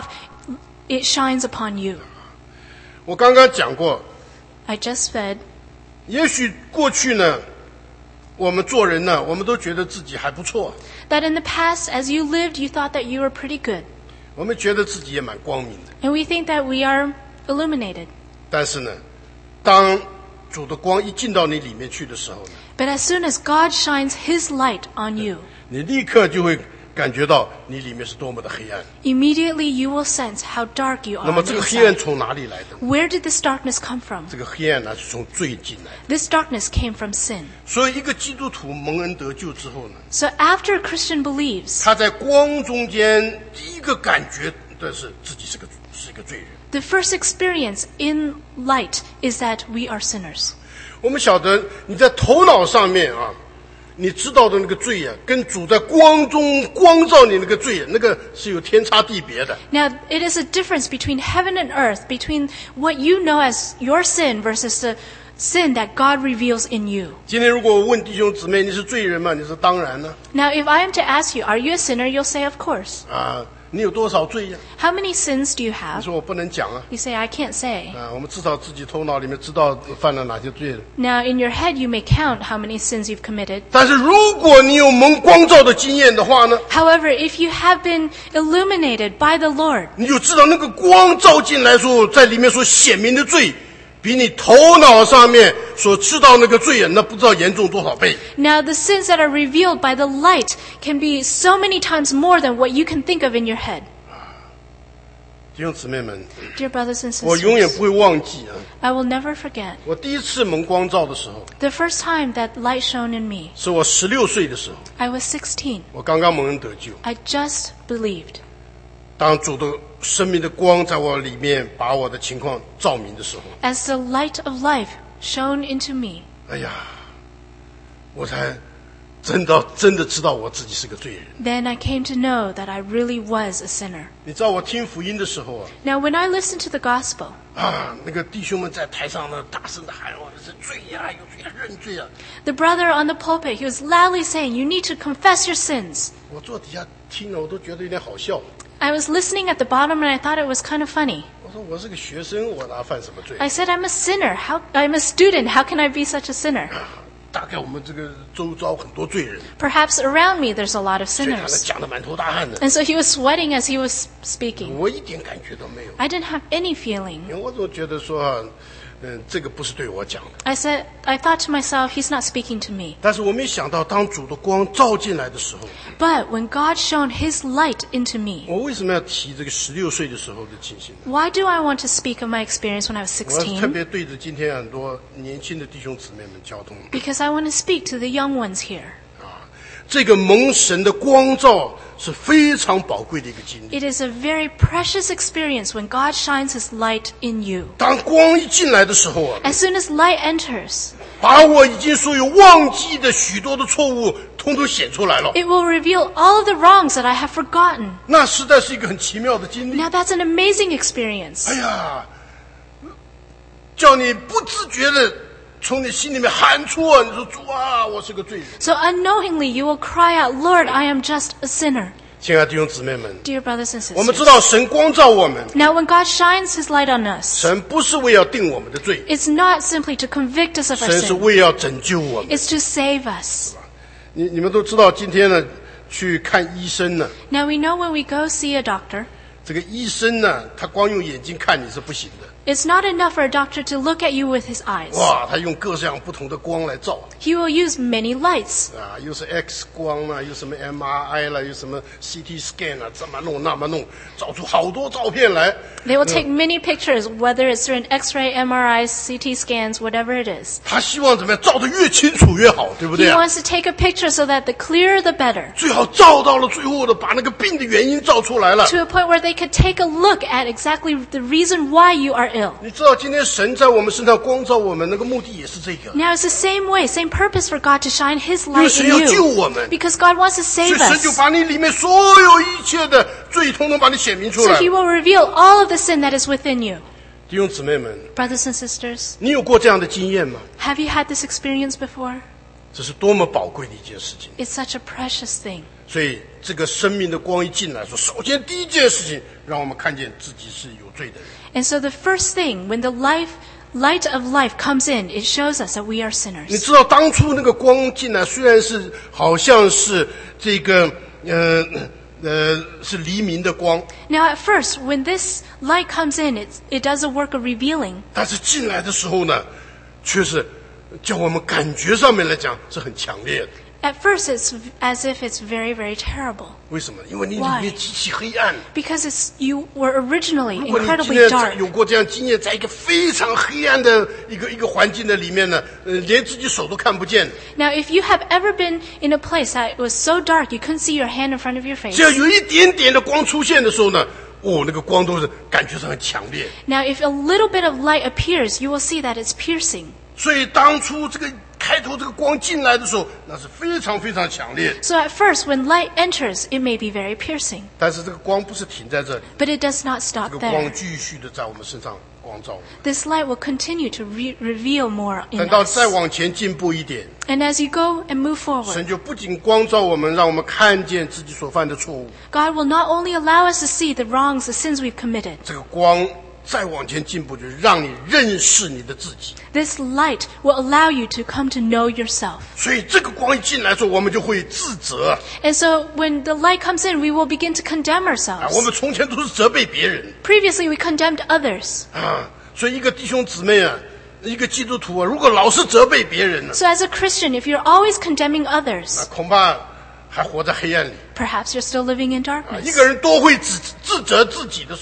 it shines upon you. 我刚刚讲过， I just said, 也许过去呢，我们做人呢，我们都觉得自己还不错， that in the past, as you lived, you thought that you were pretty good. 我们觉得自己也蛮光明的。 And we think that we are illuminated. 但是呢，当主的光一进到你里面去的时候呢， But as soon as God shines His light on you, 你立刻就会感觉到你里面是多么的黑暗。 immediately you will sense how dark you 那 are 么 on 这 the 个黑暗 inside. 从哪里来的？ Where did this darkness come from? 这个黑暗呢，是从罪进来的。 This darkness came from sin. 所以，一个基督徒蒙恩得救之后呢， So after a Christian believes, 他在光中间第一个感觉的是自己是一个罪人。 the first experience in light is that we are sinners. 我们晓得你在头脑上面啊，你知道的那个罪啊，跟主在光中光照你那个罪啊，那个是有天差地别的。 Now, it is a difference between heaven and earth, between what you know as your sin versus the sin that God reveals in you. 今天如果我问弟兄姊妹你是罪人吗？你说当然呢。 Now, if I am to ask you, are you a sinner? You'll say, of course. 你有多少罪呀？ How many sins do you 你 have? 说我不能讲啊。 You say, I can't say. 我们至少自己头脑里面知道犯了哪些罪了。 Now, in your head, you may count how many sins you've committed. 但是如果你有蒙光照的经验的话呢， However, if you have been illuminated by the Lord, 你就知道那个光照进来说，在里面所显明的罪，比你头脑上面所知道那个罪啊，那不知道严重多少倍。 now the sins that are revealed by the light can be so many times more than what you can think of in your head. 弟兄姊妹们， Dear brothers and 我永远 sisters, 不会忘记啊！ I will never forget 我第一次蒙光照的时候， the first time that light shone in me. 是我16岁的时候， I was 16. 我刚刚蒙恩得救。 I just believed. 当主的生命的光在我里面把我的情况照明的时候， As the light of life shone into me, 哎呀，我才真的知道我自己是个罪人。 Then I came to know that I really was a sinner. 你知道我听福音的时候 Now, when I listened to the gospel, 那个弟兄们在台上呢大声的喊，我是罪呀，有罪呀，认罪啊。 the brother on the pulpit, he was loudly saying, "You need to confess your sins." 我坐底下听了，我都觉得有点好笑。 I was listening at the bottom and I thought it was kind of funny. 我说我是个学生，我哪犯什么罪？ I said, "I'm a sinner. I'm a student. How can I be such a sinner?" 大概我们这个周遭很多罪人， Perhaps around me there's a lot of 所以他呢 sinners. 讲得满头大汗的， And so he was sweating as he was speaking. 我一点感觉都没有。 I didn't have any feeling. 因为我总觉得说这个不是对我讲的。 I thought to myself, he's not speaking to me. 但是我没想到，当主的光照进来的时候， But when God shone his light into me, 我为什么要提这个16岁的时候的情形呢？ why do I want to speak of my experience when I was 我要特 16? 别对着今天很多年轻的弟兄姊妹们交通。 Because I want to speak to the young ones here. 这个蒙神的光照是非常宝贵的一个经历。 It is a very precious experience when God shines his light in you. 当光一进来的时候 As soon as light enters, 把我已经所有忘记的许多的错误，统统显出来了。 it will reveal all of the wrongs that I have forgotten. 那实在是一个很奇妙的经历。 Now that's an amazing experience. 哎呀，叫你不自觉的从你心里面喊出你说主啊，我是个罪人。 So unknowingly you will cry out, "Lord, I am just a sinner." 亲爱的弟兄姊妹们， Dear brothers and 我们知 sisters, 道神光照我们， now when God shines his light on us, 神不是为要定我们的罪， it's not simply to convict us of our 神是 sin. 为要拯救我们。 It's to save us. 你们都知道，今天呢去看医生呢， Now we know when we go see a doctor, 这个医生呢，他光用眼睛看你是不行的。 it's not enough for a doctor to look at you with his eyes. 哇，他用各式各样不同的光来照 He will use many lights. 啊，又是 X 光啊，又什么 MRI 啦，又什么 CT scan 啊，这么弄那么弄，照出好多照片来。 They will take many pictures, whether it's through an X-ray, MRIs, CT scans, whatever it is. 他希望怎么样，照得越清楚越好，对不 He 对啊？ wants to take a picture so that the clearer the better, 最好照到了最后的，把那个病的原因照出来了。 to a point where they could take a look at exactly the reason why you are ill. 你知道今天神在我们身上光照我们，那个目的也是这个， Now it's the same way, same purpose for God to shine his 因为 light 神 in 要救 you. 我们， Because God wants to 所以 save 神就 us. 把你里面所有一切的罪，统统把你显明出 So 来。 he will reveal all of the sin that is within you. 弟兄姊妹们， Brothers and sisters, 你有过这样的经验吗？ have you had this experience before? 这是多么宝贵的一件事情。 It's such a precious thing. 所以这个生命的光一进来说，首先第一件事情，让我们看见自己是有罪的人。 And so the first thing, when the light of life comes in, it shows us that we are 你 sinners. 知道当初那个光进来，虽然是好像是这个是黎明的光， Now at first, when this light comes in, it does a work of revealing. 但是进来的时候呢，却是叫我们感觉上面来讲是很强烈的。 At first, it's as if it's very, very terrible. 为什么？因为你里 Why? 面极其黑暗。 Because you were originally 如果你今 incredibly 天 dark. 有过这样经验，在一个非常黑暗的一个环境的里面呢，连自己手都看不见。 Now, if you have ever been in a place that was so dark you couldn't see your hand in front of your face. 只要有一点点的光出现的时候呢，那个光都是感觉上很强烈。 Now, if a little bit of light appears, you will see that it's piercing. 所以当初这个开头这个光进来的时候，那是非常非常强烈。 So at first, when light enters, it may be very piercing. 但是这个光不是停在这里， But it does not 这 stop 个 there. 光继续的在我们身上光照我们。 This light will continue to reveal more 等 in 到 us. 再往前进步一点， And as you go and move forward, 神就不仅光照我们，让我们看见自己所犯的错误。 God will not only allow us to see the wrongs, the sins we've committed. 这个光再往前进步，就是让你认识你的自己。 This light will allow you to come to know yourself. 所以这个光一进来的时候，我们就会自责 And so when the light comes in, we will begin to condemn 啊！我 ourselves. 们从前都是责备别人 Previously, we condemned others. 啊，所以一个弟兄姊妹啊，一个基督徒啊，如果老是责备别人呢， So as a Christian, if you're always condemning 那 others, 恐怕还活在黑暗里 perhaps you're still living in 啊！一 darkness. 个人多会自责自己的时候，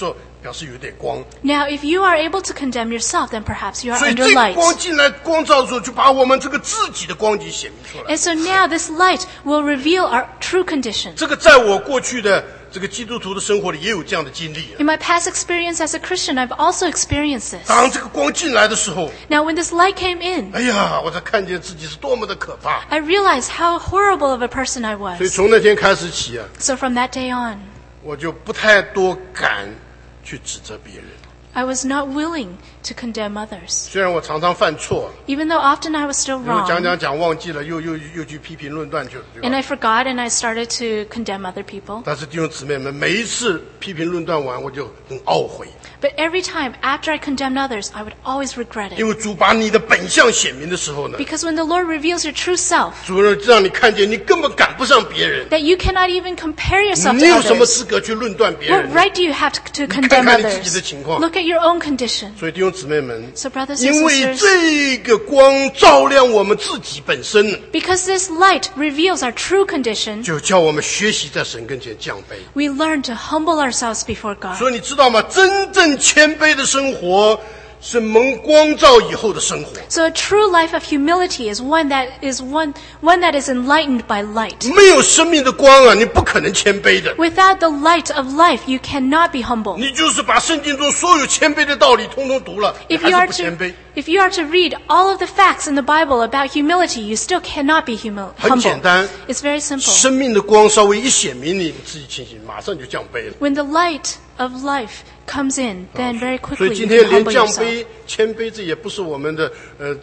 表示有点光。 Now, if you are able to condemn yourself, then perhaps you are 所以 under 这个 light. 光进来光照的时候，就把我们这个自己的光景显明出来。 And so now this light will reveal our true condition. 这个在我过去的这个基督徒的生活里也有这样的经历。 In my past experience as a Christian, I've also experienced this. 当这个光进来的时候， Now, when this light came in, 哎呀，我才看见自己是多么的可怕。 I realized how horrible of a person I 所以 was. 从那天开始起啊， So from that day on, 我就不太多敢去指责别人。 I was not willing to condemn others. 虽然我常常犯错， Even though often I was still 因为讲 wrong, 讲忘记了，又去批评论断去了，对 and 吧？ I forgot and I started to condemn other people. 但是弟兄姊妹们，每一次批评论断完，我就很懊悔， But every time after I condemned others, I would always regret 因 it. 为主把你的本相显明的时候呢， Because when the Lord reveals your true self, 主让你看见你根本赶不上别人， that you cannot even compare yourself 你 to 有什么 others. 资格去论断别 What 人呢？ right do you have to 你看 condemn 看你自己的 others? 情况。 Look at your own condition. 所以弟兄姊妹们， So brothers and 因为 sisters, 这个光照亮我们自己本身， because this light reveals our true condition, 就叫我们学习在神跟前降卑。 we learn to humble ourselves before God. 所以你知道吗？真正谦卑的生活是蒙光照以后的生活。 So a true life of humility is one that is enlightened by light. 没有生命的光啊，你不可能谦卑的。 Without the light of life, you cannot be humble. 你就是把圣经中所有谦卑的道理通通读了，你 If 还 you 是 are 不谦卑。 to read all of the facts in the Bible about humility, you still cannot be 很简 humble. 单， It's very simple. 生命的光稍微一显明你自己清醒，马上就降卑了。 When the light of life comes in, then very 所以 quickly 今 you 天 can 连 humble 降 yourself. 卑、谦卑，这也不是我们的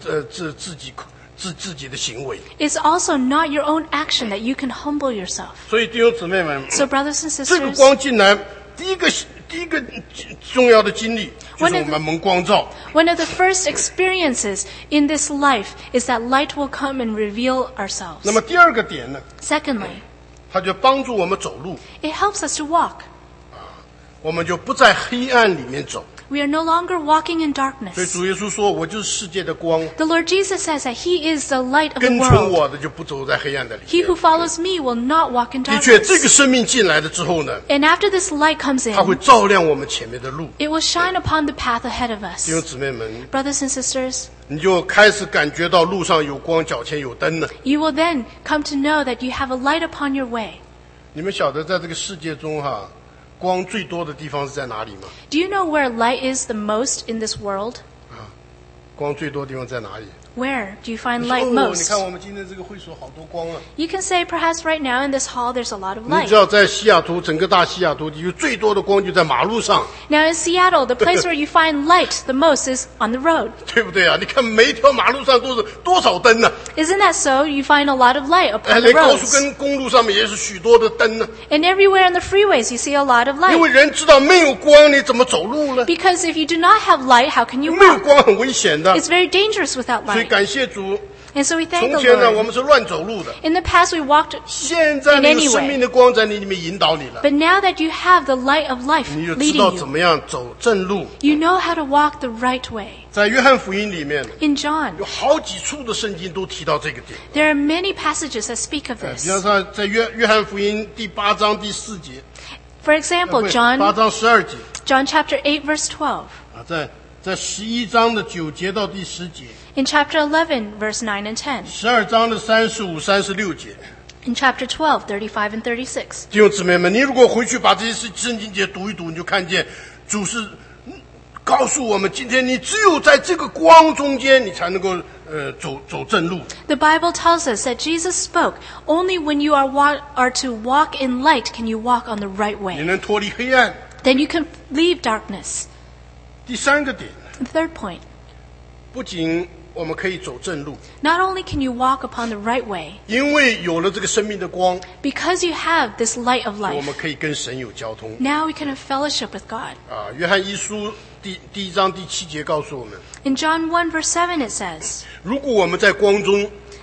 自己的行为。 It's also not your own action that you can humble yourself. 所以弟兄姊妹们， So brothers and 这个 sisters, 光进来，第一个重要的经历就是我们蒙光照。 one of the first experiences in this life is that light will come and reveal ourselves. 那么第二个点呢， Secondly, 它就帮助我们走路， it helps us to walk. 我们就不在黑暗里面走。 We are no longer walking in 所以 darkness. 主耶稣说：“我就是世界的光， The Lord Jesus says that He is the light of the 跟从 world. 我的就不走在黑暗的里 He 面。 who follows me will not walk in ” 的确，这个 darkness. 生命进来了之后呢， And after this light comes 它会 in, 照亮我们前面的路。 it will shine upon the path ahead of 弟兄 us. 姊妹们， Brothers and sisters, 你就开始感觉到路上有光，脚前有灯了。 you will then come to know that you have a light upon your way. 你们晓得，在这个世界中哈，光最多的地方是在哪里吗？ Do you know where light is the most in this world? 光最多的地方在哪里？ Where do you find 你说 light 哦，你 most? 看我们今天这个会所好多光啊！ You can say perhaps right now in this hall there's a lot of 你 light. 知道，在西雅图整个大西雅图地区最多的光就在马路上， Now in Seattle, the place where you find light the most is on the road. 对不对啊？你看每一条马路上都是多少灯呢、 Isn't that so? You find a lot of light 哎， upon the 连高速 roads. 跟公路上面也是许多的灯呢、 And everywhere on the freeways you see a lot of 因 light. 为人知道没有光你怎么走路呢？ Because if you do not have light, how can you 没有 walk? 光很危险的。 It's very dangerous without 所以 light. 感谢主， And so we thank 从 the 前呢我 Lord. 们是乱走路的， In the past we walked, 现在 In 那 any 个 way. 生命的光在你里面引导你了， but now that you have the light of life 你就知 leading 道怎 you, 么样走正路。 you know how to walk the right way. 在约翰福音里面 In John, 有好几处的圣经都提到这个点。 there are many passages that speak of 比 this. 方说，在约翰福音第8章第4节， For example, 8 John 章12节 chapter 8 verse 12. 啊，在11章的9节到第10节。 In chapter 11 verse 9 and 10. 12章的35、36节， In chapter 12, 35 and 36. 弟兄姊妹们，你如果回去把这些圣经节读一读，你就看见主是告诉我们，今天你只有在这个光中间，你才能够走正路。 The Bible tells us that Jesus spoke, only when you are to walk in light can you walk on the right 你 way. 能脱离黑暗。 Then you can leave darkness. 第三个点， The third point, 不仅我们可以走正路， not only can you walk upon the right way, 因为有了这个生命的光， because you have this light of 我 life, 们可以跟神有交通。 now we can have fellowship with God. 啊，约翰一书第1章第7节告诉我们， In John 1 verse 7 it says 如果我们在光中，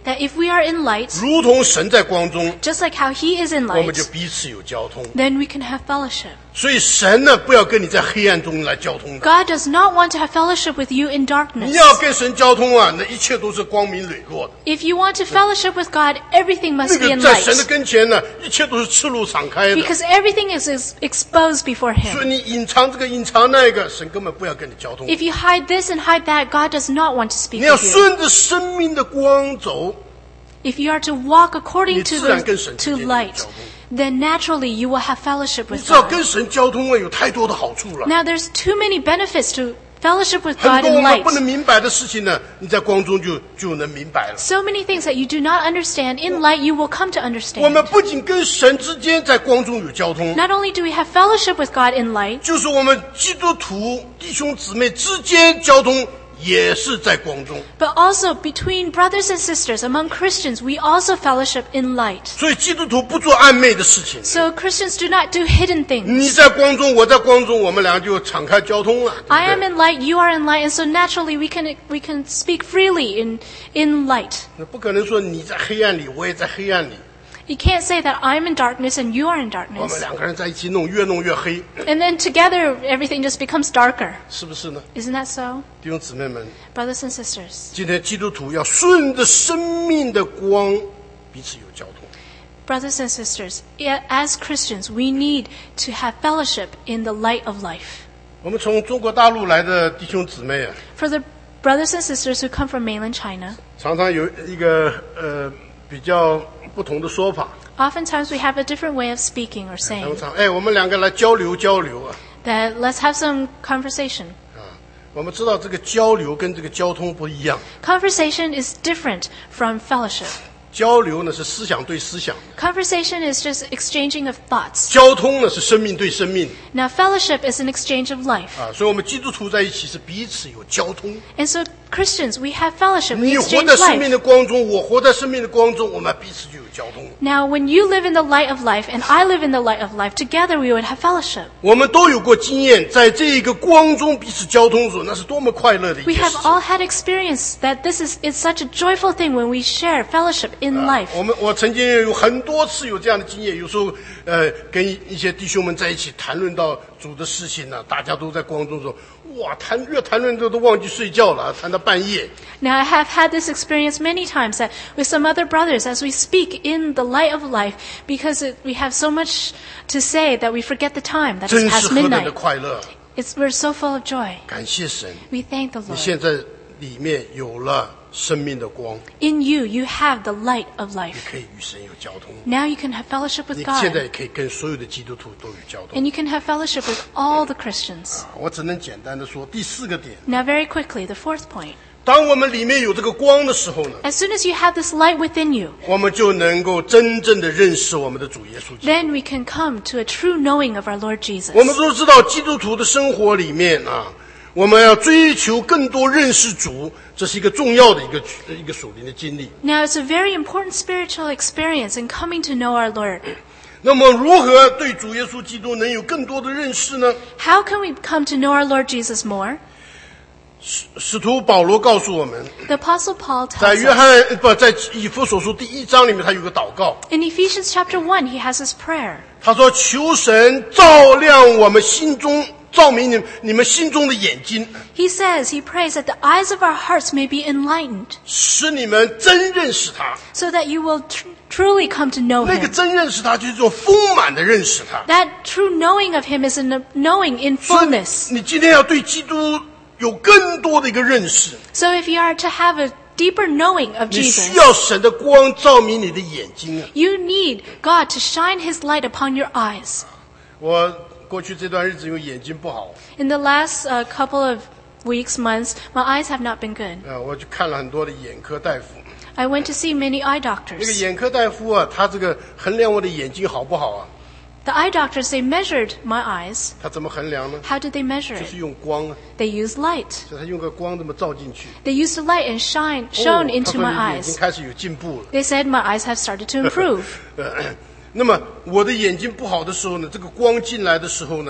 that if we are in light, 如同神在光中， just like how he is in 我们 light, 就彼此有交通。 then we can have fellowship. 所以神呢，不要跟你在黑暗中来交通的。 God does not want to have fellowship with you in 你 darkness. 要跟神交通啊，那一切都是光明磊落的。 If you want to fellowship with God, everything 那 must be 个 in 在神的 light. 跟前呢，一切都是赤露敞开的。 Because everything is exposed before 所以 him. 你隐藏这个，隐藏那个，神根本不要跟你交通。 If you hide this and hide that, God does not want to speak 你要 with you. 顺着生命的光走， If you are to walk according 你 to 自然跟神之 to 间有 light, 交通。 then naturally you will have fellowship 你 with 知道 God. 跟神交通啊，有太多的好处了。 Now there's too many benefits to fellowship with 很 God 多 in 我们 light. 不能明白的事情呢，你在光中就能明白了。 So many things that you do not understand, in light you will come to 我们 understand. 不仅跟神之间在光中有交通， Not only do we have fellowship with God in light, 就是我们基督徒弟兄姊妹之间交通也是在光中。 but also between brothers and sisters, among Christians, we also fellowship in light. 所以基督徒不做暧昧的事情。 So Christians do not do hidden 你 things. 在光中，我在光中，我们俩就敞开交通了。对不 I am 对 in light, you are in light, and so naturally we can speak freely in light. 那不可能说你在黑暗里，我也在黑暗里， You can't say that I'm in darkness and you are in 我们 darkness. 两个人在一起弄，越弄越黑， And then together everything just becomes darker. 是不是呢？ Isn't that so? 弟兄姊妹们， Brothers and sisters, 今天基督徒要顺着生命的光，彼此有交通。 brothers and sisters, as Christians, we need to have fellowship in the light of life. 我们从中国大陆来的弟兄姊妹啊， For the brothers and sisters who come from mainland China, 常常有一个比较不同的说法。 oftentimes we have a different way of speaking or 他们 saying 常我们两个来交流交流啊 that let's have some conversation. 啊！我们知道这个交流跟这个交通不一样， Conversation is different from fellowship. 交流呢是思想对思想， Conversation is just exchanging of thoughts. 交通呢是生命对生命 Now, fellowship is an exchange of life. 啊！所以我们基督徒在一起是彼此有交通。 And so, Christians, we have fellowship, we 你活 exchange 在生命 life. 的光中，我活在生命的光中，我们彼此就有交通。 Now, when you live in the light of life and I live in the light of life, together we would have fellowship. 我们都有过经验，在这个光中彼此交通的时候，那是多么快乐的一 We 件 have 事情。 all had experience that this is it's such a joyful thing when we share fellowship in life. 我曾经有很多次有这样的经验，有时候跟一些弟兄们在一起谈论到主的事情呢，大家都在光中说，哇，越谈论都忘记睡觉了，谈到半夜。 Now, I have had this experience many times that with some other brothers as we speak in the light of life because we have so much to say that we forget the time that is 真是 past 何等的 midnight. 快乐！ We're so full of joy. 感谢神， We thank the 你 Lord. 现在里面有了生命的光， In you, you have the light of 你 life. 可以与神有交通。 Now you can have fellowship with 你现在 God. 也可以跟所有的基督徒都有交通 And。you can have fellowship with all the Christians. 我只能简单的说，第四个点， Now, very quickly, the fourth point. 当我们里面有这个光的时候呢， As soon as you have this light within you, 我们就能够真正的认识我们的主耶稣基督。 then we can come to a true knowing of our Lord Jesus. 我们都知道，基督徒的生活里面啊，我们要追求更多认识主，这是一个重要的一个属灵的经历。 Now, it's a very important spiritual experience in coming to know our Lord. 那么，如何对主耶稣基督能有更多的认识呢？ How can we come to know our Lord Jesus more? 使徒保罗告诉我们， The Apostle Paul 在 tells 约 us 翰在以弗所书第1章里面，他有个祷告， in Ephesians chapter 1, he has his prayer. 他说：“求神照亮我们心中，照明你们心中的眼睛， He says, he prays that the eyes of our hearts may be enlightened, 使你们真认识他。 so that you will truly come to know 那个 him. 真认识他，就是这种丰满的认识他。 That true knowing of him is a knowing in 所以 fullness. 你今天要对基督有更多的一个认识， So if you are to have a deeper knowing of 你需 Jesus, 要神的光照明你的眼睛啊！ you need God to shine his light upon your eyes. 我过去这段日子因为眼睛不好 In the last couple of weeks, months, my eyes have not been good. 我就看了很多的眼科大夫。 I went to see many eye 那个 doctors. 眼科大夫啊，他这个衡量我的眼睛好不好啊？ The eye doctors, they measured my eyes. 他怎么衡量呢？ How did they measure 就是 it? 用光啊， They used light. 所以他用个光这么照进去。 They used the light and shone 他 into 说 my 你眼睛 eyes. 开始有进步了。 They said my eyes have started to improve. 那么我的眼睛不好的时候呢，这个光进来的时候呢，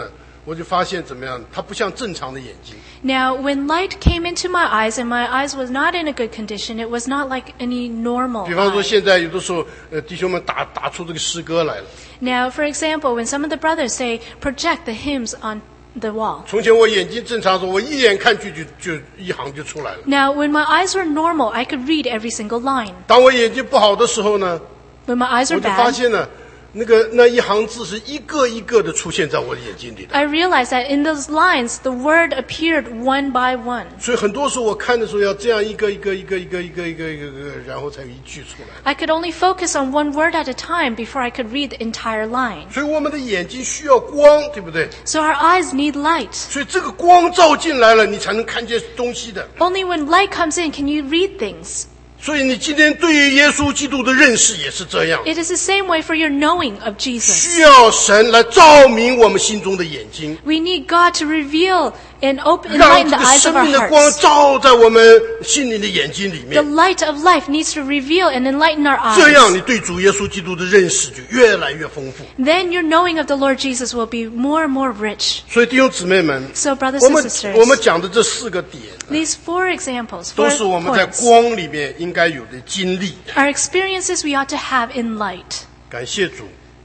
我就发现怎么样，它不像正常的眼睛。 Now, when light came into my eyes and my eyes was not in a good condition, it was not like any normal 比方说 eye. 现在有的时候，弟兄们打出这个诗歌来了。 Now, for example, when some of the brothers say, project the hymns on the wall. 从前我眼睛正常的时候，我一眼看去就一行就出来了。 Now, when my eyes were normal, I could read every single line. 当我眼睛不好的时候呢， When my eyes 我 were 就发 bad, 现呢，那一行字是一个一个的出现在我的眼睛里的。 I realized that in those lines, the word appeared one by one. 所以很多时候我看的时候要这样一个，然后才有一句出来。 I could only focus on one word at a time before I could read the entire line. 所以我们的眼睛需要光，对不对？ So our eyes need light. 所以这个光照进来了，你才能看见东西的。 Only when light comes in can you read things. 所以你今天对于耶稣基督的认识也是这样， It is the same way for your knowing of Jesus. 需要神来照明我们心中的眼睛， We need God to reveal and 让 enlighten 这 the 个 eyes of 生 our 命的光 hearts. 照在我们心灵的眼睛里 The 面， light of life needs to reveal and enlighten our 这样 eyes. 你对主耶稣基督的认识就越来越丰富。 Then your knowing of the Lord Jesus will be more and more rich. 所以弟兄姊妹们， So brothers 我 and 们 sisters, 讲的这4个点， these 4 examples, 都 4 是我们在 points, 光里面应该有的经历。 are experiences we ought to have in light. 感谢主，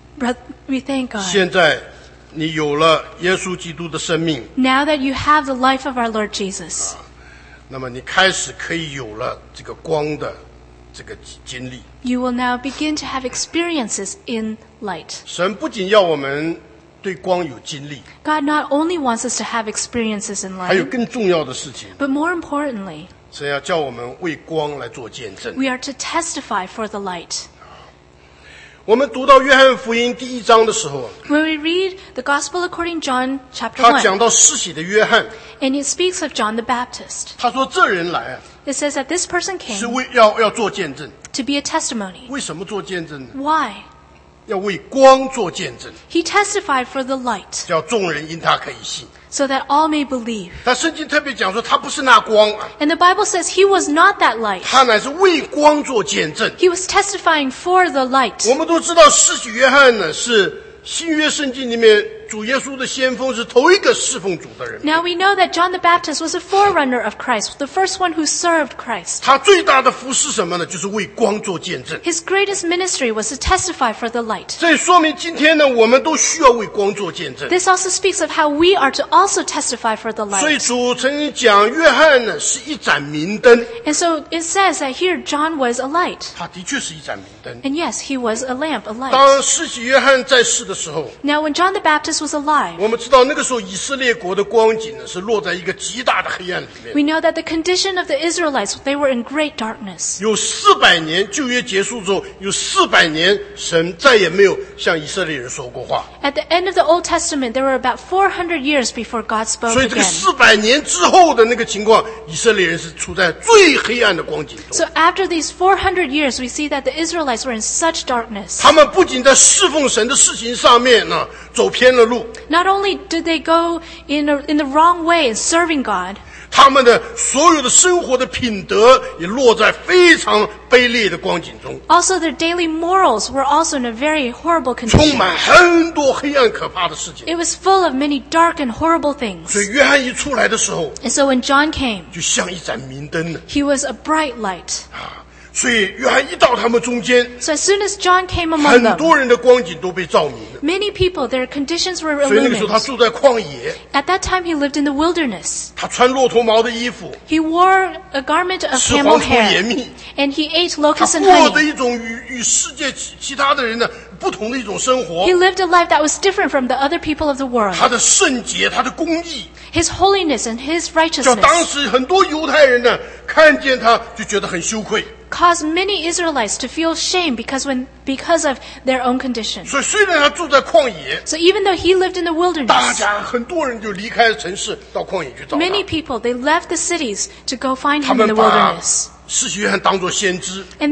We thank God. 现在你有了耶稣基督的生命， Now that you have the life of our Lord Jesus, 那么你开始可以有了这个光的这个经历。 you will now begin to have experiences in light. 神不仅要我们对光有经历， God not only wants us to have experiences in 还有 light, 更重要的事情， but more importantly, 神要叫我们为光来做见证。 we are to testify for the light. 我们读到约翰福音第1章的时候， When we read the Gospel according John chapter 他 1, 讲到施洗的约翰， and it speaks of John the Baptist, 他说这人来啊， it says that this person 是 came 为要做见证。 to be a testimony. 为什么做见证呢？ Why? 要为光做见证， He testified for the light, 叫众人因他可以信。 so that all may believe. 但圣经特别讲说，他不是那光啊， And the Bible says he was not that light. 他乃是为光做见证。 He was testifying for the light. 我们都知道，施洗约翰呢是新约圣经里面主耶稣的先锋，是头一个侍奉主的人。 Now we know that John the Baptist was a forerunner of Christ, the first one who served Christ. 他最大的服事什么呢？就是为光做见证。 His greatest ministry was to testify for the light. 这也说明今天呢，我们都需要为光做见证。 This also speaks of how we are to also testify for the 所以 light. 主曾经讲，约翰呢是一盏明灯， And so it says that here John was a light. 他的确是一盏明灯。 And yes, he was a lamp, a light. 当施洗约翰在世的时候， Now when John the Baptist was alive, 我们知道那个时候以色列国的光景呢是落在一个极大的黑暗里面。 we know that the condition of the Israelites, they were in great darkness. 有400年，旧约结束之后，有400年，神再也没有向以色列人说过话。 At the end of the Old Testament, there were about 400 years before God spoke 所以这个 again. 400年之后的那个情况，以色列人是处在最黑暗的光景中。 So after these 400 years, we see that the Israelites were in such darkness. 他们不仅在侍奉神的事情上面呢走偏了路， Not only did they go in the wrong way in serving God, 他们的所有的生活的品德也落在非常卑劣的光景中， also their daily morals were also in a very horrible 充 condition. 满很多黑暗可怕的事情。 It was full of many dark and horrible 所 things. 以约翰一出来的时候， And so when John came, 就像一盏明灯呢。 he was a bright light. 所以约翰一到他们中间， So as soon as John came among 很 them, 多人的光景都被照明了。 many people, their conditions were 所以那个时候他 illumined. 住在旷野， At that time, he lived in the wilderness. 他穿骆驼毛的衣服， He wore a garment of 吃 camel 蝗虫野 hair, 蜜， and he ate 他 locusts and 过的 honey. 一种与世界其他的人呢不同的一种生活 He。lived a life that was different from the other people of the world. 他的圣洁，他的公义， His holiness and his 叫当 righteousness 时很多犹太人呢看见他就觉得很羞愧。 caused many Israelites to feel shame because of their own condition. 所以虽然他住在旷野， So even though he lived in the 大 wilderness, 家很多人就离开了城市，到旷野去找 many 他。 people, they left the cities to go find 他 him in 们 the 把 wilderness. 施洗约翰当作先知， And they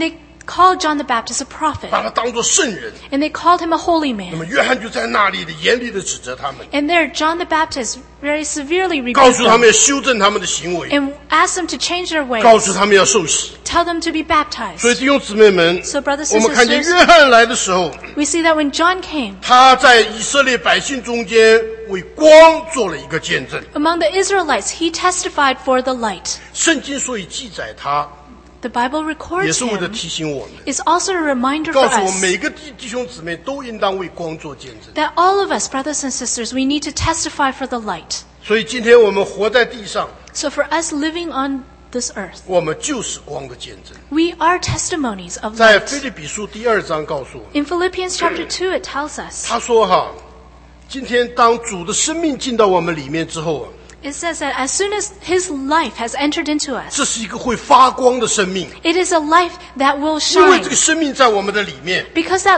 called John the Baptist a prophet, 把他当作圣人。 and they called him a holy 那么 man. 约翰就在那里的严厉的指责他们， And there, John the Baptist very severely 告 rebuked 诉他们 them 要修正他们的行为， and asked them to change their 告 ways, 诉他们要受洗。 tell them to be 所以 baptized. 弟兄姊妹们， So brothers 我 and 们看见 sisters, 约翰来的时候， we see that when John came, 他在以色列百姓中间为光做了一个见证。 among the Israelites, he testified for the light. 圣经所以记载他， The Bible 也 records 是为了 him, 提醒我们， is also a reminder for 告诉我们 us 每个弟兄姊妹都应当为光做见证。 that all of us, brothers and sisters, we need to testify for the light. 所以今天我们活在地上， So for us living on this earth, 我们就是光的见证。 we are testimonies of 在 light. 腓立比书第2章告诉我们， In Philippians chapter 2, it tells us, 他说哈，今天当主的生命进到我们里面之后啊， it says that as soon as his life has entered into us, 这是一个会发光的生命， it is a life that will 因为 shine. 这个生命在我们的里面， Because that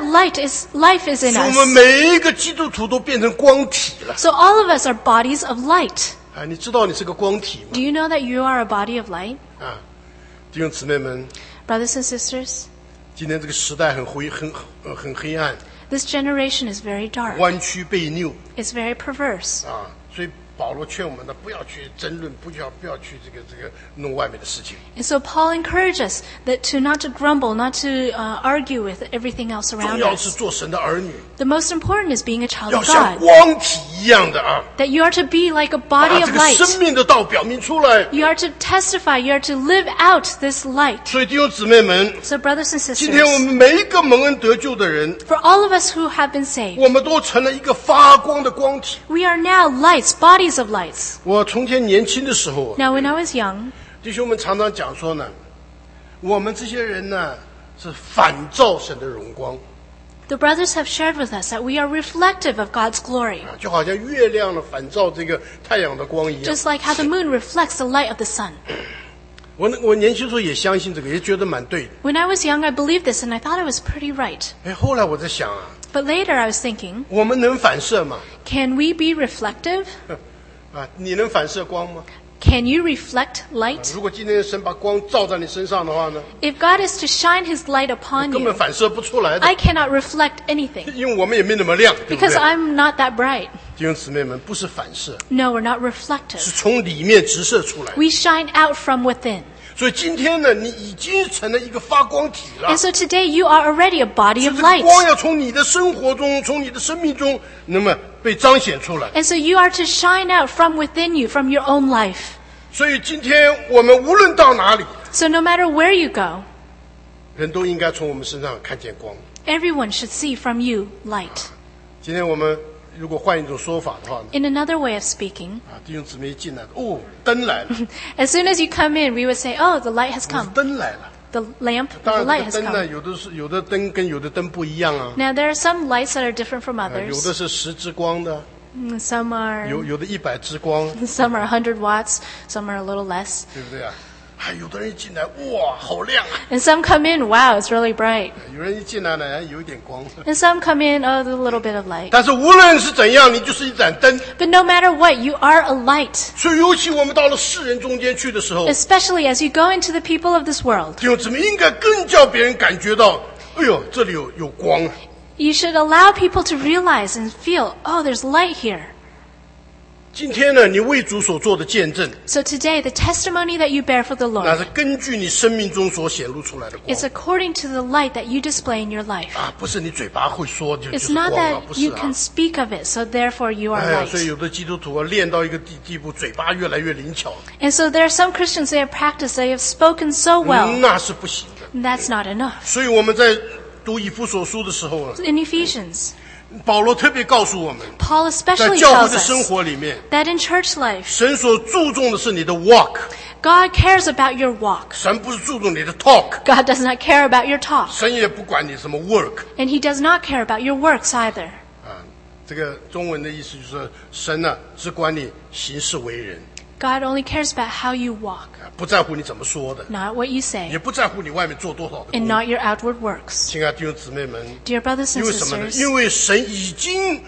life is in 使我们 us. 每一个基督徒都变成光体了。 So all of us are bodies of light. 啊，你知道你是个光体吗？ Do you know that you are a body of light? 啊，弟兄姊妹们， Brothers and sisters, 今天这个时代很黑暗， this generation is very dark. 弯曲悖拗 It's very perverse. 啊，所以保罗劝我们呢，不要去争论，不要去这个弄外面的事情。 And so Paul encouraged us that not to grumble, not to argue with everything else 重 around 要是 us. 做神的儿女， The most important is being a child 要 of 像 God. 光体一样的啊， That you are to be like a 把 body 这 of 个 light. 生命的道表明出来。 You are to testify. You are to live out this light. 所以弟兄姊妹们， So brothers and 今天我 sisters, 们每一个蒙恩得救的人， for all of us who have been saved, 我们都成了一个发光的光体。 we are now lights, bodies of lights. 我从前年轻的时候啊， Now when I was young, 弟兄们常常讲说呢，我们这些人呢是反照神的荣光 the brothers have shared with us that we are reflective of God's glory. 啊，就好像月亮呢反照这个太阳的光一样。 Just like how the moon reflects the light of the sun. 我年轻时候也相信这个，也觉得蛮对的。 When I was young, I believed this and I thought it was pretty right. 哎，后来我在想啊， But later I was thinking, 我们能反射吗？ can we be reflective? 啊，你能反射光吗？ Can you reflect light? 如果今天神把光照在你身上的话呢， If God is to shine his light upon 根本 you, 反射不出来的 I，cannot reflect anything 因为我们也没那么亮，对不 because 对？ I'm not that bright. 弟兄姊妹们，不是反射， No, we're not 是 reflective. 从里面直射出来。 We shine out from within. 所以今天呢，你已经成了一个发光体了 And。so today you are already a body 是 of 这个 light. 光要从你的生活中，从你的生命中，那么被彰显出来。 And so you are to shine out from within you, from your own life. 所以今天我们无论到哪里， So no matter where you go, 人都应该从我们身上看见光。 everyone should see from you light. 今天我们如果换一种说法的话呢， In another way of speaking, 啊，弟兄姊妹一进来，哦，灯来了， as soon as you come in, we would say, oh, the light has 我是 come. 灯来了。 The lamp, 当 the 然， light 这 has 个灯呢， come. 有的灯跟有的灯不一样啊， Now there are some lights that are different from 有 others. 的是10支光的， Some are 有的100支光， some are 100 watts, some are a little less. 对不对啊？还有的人一进来，哇，好亮啊！ And some come in, wow, it's really bright. 有人一进来呢，有一点光。 And some come in, oh, there's a little bit of light. 但是无论是怎样，你就是一盏灯。 But no matter what, you are a light. 所以，尤其我们到了世人中间去的时候， Especially as you go into the people of this world. 弟兄姊妹应该更叫别人感觉到，哎呦，这里有光啊！ You should allow people to realize and feel, oh, there's light here. 今天呢，你为主所做的见证， So today, the testimony that you bear for the 那 Lord 是根据你生命中所显露出来的光 is according to the light that you display in your life. 啊，不是你嘴巴会说就 It's 是光 not 啊， that 不是 you 啊 can。speak of it, so therefore you are 哎呀，所以 light. 有的基督徒啊，练到一个地步，嘴巴越来越灵巧， And so there are some Christians, they have practiced, they have spoken so well. 那是不行的。 That's not enough. 所以我们在读以弗所书的时候啊， In Ephesians, 保罗特别告诉我们， Paul 在 especially 教会 tells 的生 us 活里面， that in church life, 神所注重的是你的 walk， God cares about your walk. 神不是注重你的 talk， God does not care about your talk. 神也不管你什么 work。 And he does not care about your works either. 啊，这个中文的意思就是说，神呢只管你行事为人， God only cares about how you walk, 啊，不在乎你怎么说的， not what you 也 say, 不在乎你外面做多少的 and 工 not 作。 your outward works. 亲爱的弟兄姊妹们， Dear brothers 因 and 为什么呢？ sisters, 因为神已经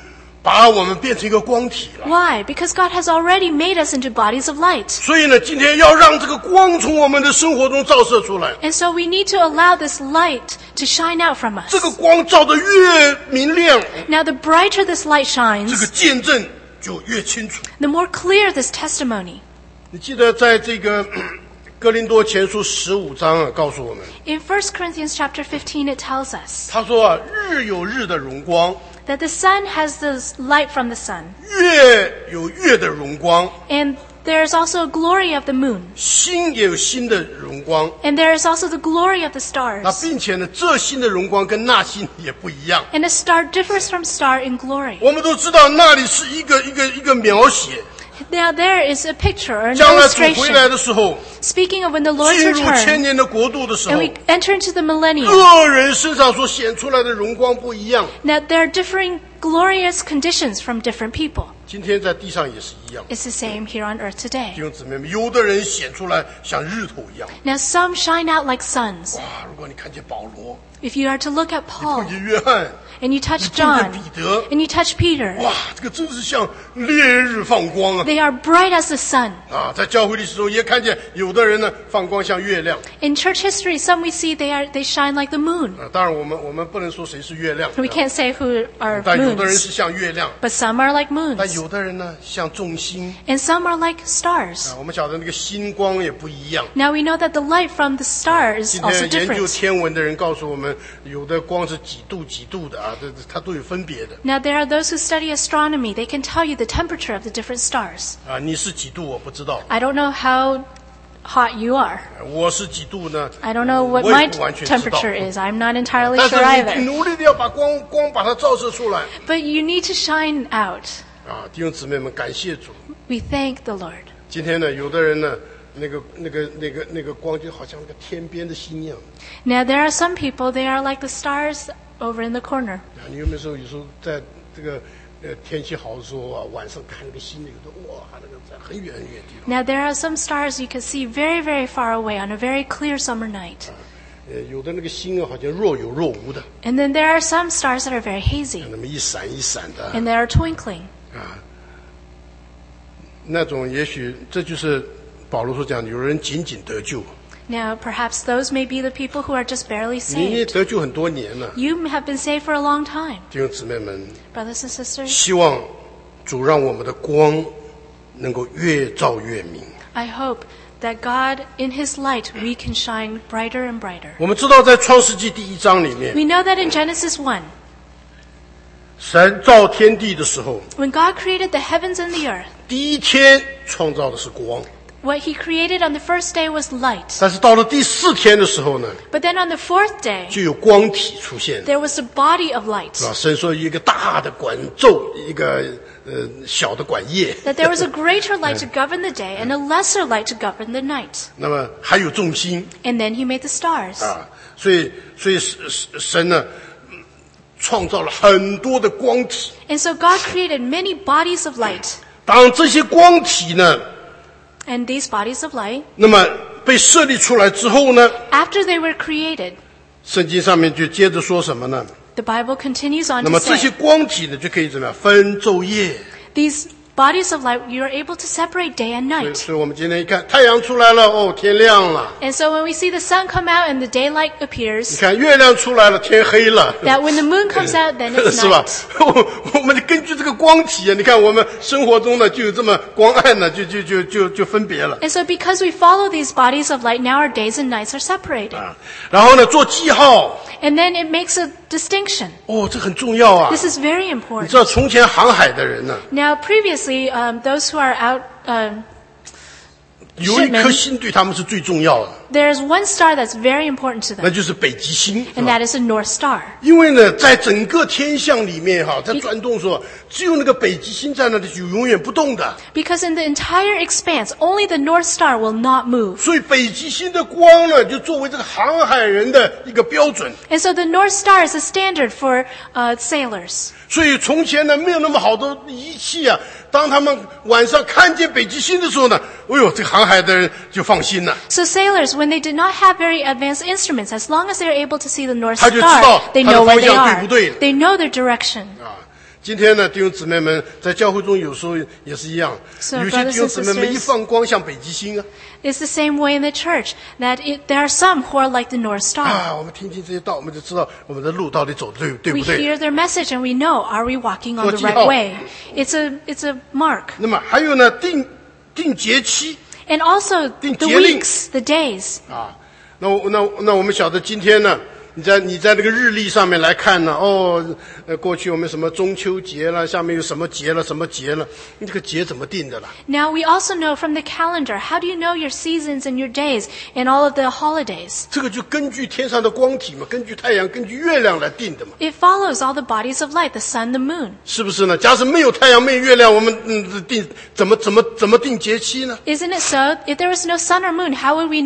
把我们变成一个光体了。 Why? Because God has already made us into bodies of light. 所以呢，今天要让这个光从我们的生活中照射出来。 And so we need to allow this light to shine out from 这 us. 个光照得越明亮， Now, the brighter this light 这个 shines, 见证就越清楚。 the more clear this testimony. 你记得在这个哥林多前书15章告诉我们， In 1 Corinthians chapter 15, it tells us 他说日有日的荣光， that the sun has this light from the sun, 月有月的荣光， and there is also a glory of the moon, 星也有星的荣光。 and there is also the glory of the 那 stars. 并且呢，这星的荣光跟那星也不一样。 And a star differs from star in glory. 我们都知道那里是一个描写， Now, there is a picture or an 将来主回 illustration 来的时候， speaking of when the Lord 进入千 returns 年的国度的时 and 候， we enter into the millennium. 个人身上所显出来的荣光不一样。 Now, there are differing glorious conditions from different people. 今天在地上也是一样， It's the same here on earth 弟 today. 兄姊妹们，有的人显出来像日头一样。 Now, some shine out like suns. 哇！如果你看见保罗， If you are to look at 碰 Paul 见约翰， and you touch 你碰见 John 彼得， and you touch Peter, 哇，这个真是像烈日放光啊！ they are bright as the sun. 啊，在教会历史中也看见有的人呢放光像月亮。 In church history, some we see they shine like the moon. 啊，当然我们不能说谁是月亮， We can't say who are 但有的人 moons, 是像月亮， but some are like 但 moons, 有的人呢像众星。 and some are like stars. 啊，我们晓得那个星光也不一样。 Now we know that the light from the stars is 今 also 天研究 different. 天文的人告诉我们，有的光是几度的啊，它都有分别的 Now there are those who study astronomy. They can tell you the temperature of the different stars. 啊。你是几度我不知道， I don't know how hot you are. 我是几度呢？ I don't know what 我也 my 不完全知道。 temperature is. I'm not entirely 但 sure 是你 either. 努力的要把光把它照射出来 But you need to shine out. 啊！弟兄姊妹们，感谢主。 We thank the Lord. 今天呢，有的人呢，那个光就好像那个天边的星一样。 Now there are some people, they are like the stars over in the corner. 啊，你有没有时候在这个天气好的时候啊，晚上看那个星，有的哇，那个在很远很远的地方。 Now there are some stars you can see very, very far away on a very clear summer night. 有的那个星啊，好像若有若无的， And then there are some stars that are very hazy, 那么一闪一闪的 and they are twinkling. 啊。那种也许这就是保罗所讲，有人仅仅得救， Now perhaps those may be the people who are just barely 你也 saved. 得救很多年了。 You have been saved for a long time. 弟兄姊妹们， Brothers and sisters, 希望主让我们的光能够越照越明。 I hope that God, in His light, we can shine brighter and brighter. 我们知道，在创世纪第1章里面， We know that in Genesis 1, 神造天地的时候， when God created the heavens and the earth, 第一天创造的是光， what He created on the first day was light. 但是到了第4天的时候呢， But then on the fourth day, 就有光体出现， there was a body of light. 是吧？神说一个大的管昼，一个小的管夜， That there was a greater light to govern the day and a lesser light to govern the night. 那么还有众星 And then He made the stars. 啊，所以神呢创造了很多的光体。 And so God created many bodies of light. 当这些光体呢， And these bodies of light, 那么被设立出来之后呢， after they were created, 圣经上面就接着说什么呢？ the Bible continues on 那 to 么这些 say, 光体呢，就可以怎么样分昼夜？ these bodies of light, you are able to separate day and 所以 night. 所以我们今天一看太阳出来了，哦，天亮了； And so when we see the sun come out and the daylight 你 appears, 看月亮出来了，天黑了。 that when the moon comes out, then it's 是吧 night.？ 我们根据这个光体啊，你看我们生活中呢就有这么光暗呢，就分别了 And so because we follow these bodies of light, now our days and nights are separated. 啊。然后呢，做记号， And then it makes a distinction. 哦，这很重要啊。 This is very 你 important. 知道从前航海的人呢， Now, previously, those who are out, 有一颗星对他们是最重要的， there is one star that's very important to 那 them, 就是北极星。是 and 吧 that is the North Star. 因为呢，在整个天象里面哈，在转动的时候，只有那个北极星在那里就永远不动的。 Because in the entire expanse, only the North Star will not move. 所以北极星的光呢，就作为这个航海人的一个标准。 And so the North Star is a standard for sailors. 所以从前呢，没有那么好的仪器啊。当他们晚上看见北极星的时候呢，哎呦，这个航海的人就放心了。 So sailors, when they did not have very advanced instruments, as long as they are able to see the North 他就知 Star, 道 they 他的 know where 方 they 向对 are. 不对。 They know their direction. 啊， 今天呢，弟兄姊妹们在教会中有时候也是一样， So, 有些弟兄姊妹们一放光像北极星啊。 It's the same way in the church, that there are some who are like the North Star. 我们听这些道，我们就知道我们的路到底走对不 We 对。 hear their message and we know, are we walking on the 做记号。 right way? It's a mark. 那么还有呢，定节期 And also 定 the 节令。 weeks, the days. 啊。那我们晓得今天呢，你在那个日历上面来看呢，过去我们什么中秋节了，下面有什么节了，什么节了，你这个节怎么定的啦？ Now we also know from the calendar, how do you know your seasons and your days and all of the holidays? 这个就根据天上的光体嘛，根据太阳、根据月亮来定的嘛， It follows all the bodies of light, the sun, the moon. 是不是呢？假使没有太阳、没有月亮，我们怎么定节期呢？ Isn't it so? If there was no sun or moon, how would we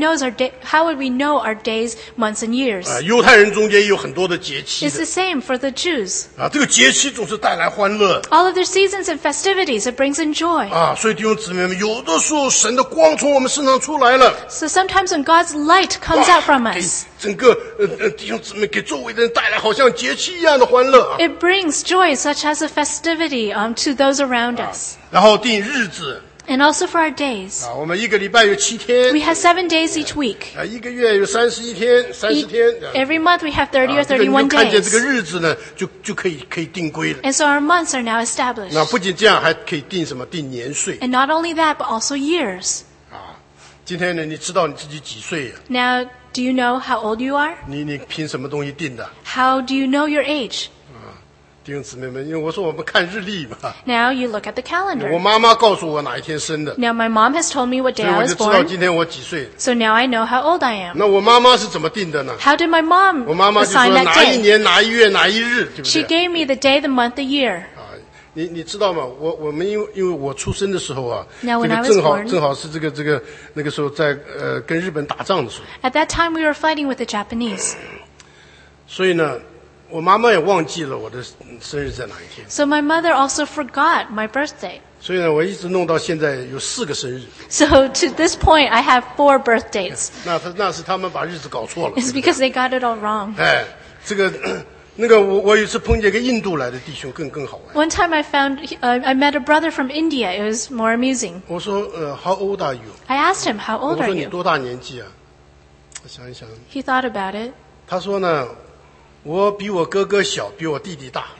know our days, months, and years? 犹太人中间也有很多的节期 It's the 的 same for the Jews. 这个节期总是带来欢乐 All of their seasons and festivities, it brings in joy. 所以弟兄姊妹们，有的时候神的光从我们身上出来了， So sometimes when God's light comes out from 给 us, 整个弟兄姊妹给周围的人带来好像节期一样的欢乐 it brings joy such as a festivity to those around us. 然后定日子 And also for our days. 我们一个礼拜有7天 We have 7 days each week. 一个月有31天30天 Every month we have 30 or 这个你就 31 看见这个 days. 日子呢就可以定规了 And so our months are now established. 那不仅这样还可以定什么定年岁 And not only that, but also years. 今天呢你知道你自己几岁 Now, do you know how old you are? 你凭什么东西定的 How do you know your age? 弟兄姊妹们，因为我说我们看日历嘛， Now you look at the 我 calendar. 妈妈告诉我哪一天生的， Now my mom has told me what 所 day 以 I 我 was 就知道 born. 今天我几岁。 So now I know how old I am. 那我妈妈是怎么定的呢？ How did my mom 我妈妈就说 assign that 哪一 day? 年哪一月哪一日，对不 She 对？ gave me the day, the month, the year. 你知道吗？我们因为我出生的时候啊， Now, 这 when I 个 was 正好 born- 正好是这个那个时候在跟日本打仗的时候， At that time we were fighting with the Japanese. 所以呢，我妈妈也忘记了我的生日在哪一天， So my mother also forgot my birthday. 所以呢，我一直弄到现在有4个生日。 So to this point, I have 4 birthdays. 那是他们把日子搞错了。 It's because they got it all wrong. 这个那个我有一次碰见一个印度来的弟兄更好玩。 One time I met a brother from India. It was more amusing. 我说How old are you？ I asked him, how 我 old are 说你 you? 多大年纪啊？我想一想， He thought about it. 他说呢，我比我哥哥小，比我弟弟大。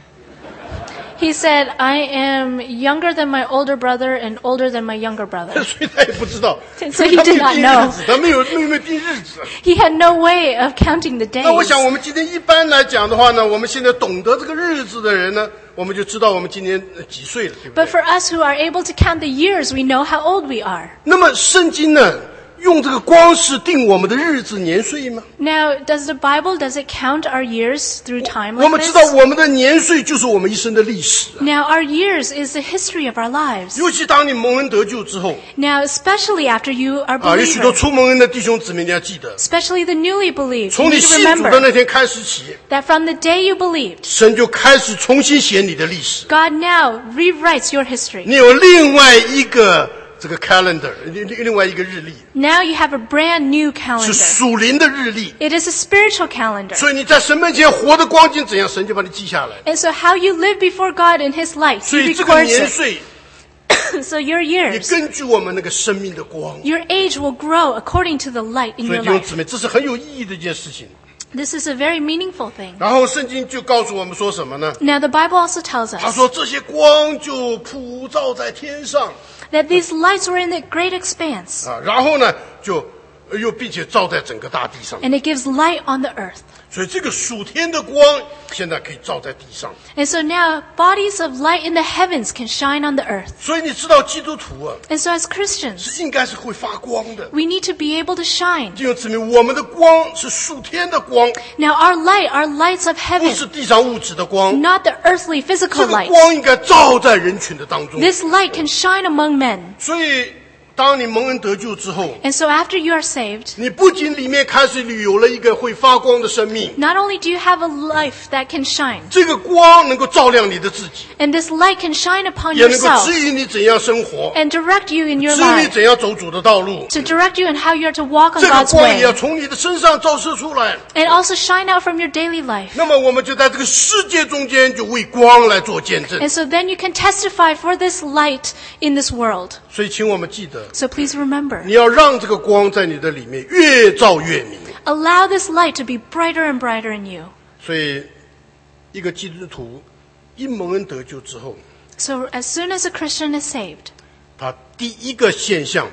He said, I am younger than my older brother and older than my younger brother. 所以他也不知道， So he did not know. 他没有定日子。 He had no way of counting the 那我 days. 想，我们今天一般来讲的话呢，我们现在懂得这个日子的人呢，我们就知道我们今年几岁了，对不 But 对？ for us who are able to count the years, we know how old we are. 那么圣经呢，用这个光是定我们的日子年岁吗？ Now, does it count our years through time 我 like 们知道 this? 我们的年岁就是我们一生的历史。 Now, our years is the history of our lives. 尤其当你蒙恩得救之后， Now, especially after you are 有许多 believers, 初蒙恩的弟兄姊妹，你要记得， especially the newly believed, you 从你 need to 信主的 remember 那天开始起， that from the day you believed, 神就开始重新写你的历史。 God now rewrites your history. 你有另外一个这个 calendar， 另外一个日历， Now you have a brand new 是 calendar. 属灵的日历。 It is a spiritual calendar. 所以你在神面前活的光景怎样，神就把你记下来。 And so how you live before God in His light, 所 He 以这个 records 年 it. 岁， So your 你 years, 根据我们那个生命的光。 your age will grow according to the light in 所以 your 弟兄 life. 姊妹，这是很有意义的一件事情。 This is a very meaningful thing. 然后圣经就告诉我们说什么呢？ Now the Bible also tells 他 us 说这些光就普照在天上 that these lights were in the great expanse, 然后呢，就又并且照在整个大地上。 and it gives light on the earth. 所以这个属天的光现在可以照在地上。 And so now bodies of light in the heavens can shine on the earth. 所以你知道基督徒啊， And so as Christians, 是应该是会发光的。 we need to be able to shine. 弟兄姊妹，我们的光是属天的光， Now our light are lights of 不 heaven, 是地上物质的光。 not the earthly 这 physical 个 light. 光应该照在人群的当中。 This light can shine among men. 所以当你蒙恩得救之后， And so after you are saved, 你不仅里面开始有了一个会发光的生命， not only do you have a life that can shine, 这个光能够照亮你的自己， and this light can shine upon 也能够 yourself 指引你怎样生活， and direct you in your 指引你 life, 怎样走主的道路。 to direct you in how you are to walk on 这个 God's 光也要 way, 从你的身上照射出来。 and also shine out from your daily life. 那么我们就在这个世界中间，就为光来做见证。 And so then you can testify for this light in this world. 所以请我们记得， So please remember, 你要让这个光在你的里面越照越明。 allow this light to be brighter and brighter in you. 所以一个基督徒因蒙恩得救之后， So as soon as a Christian is saved, 他第一个现象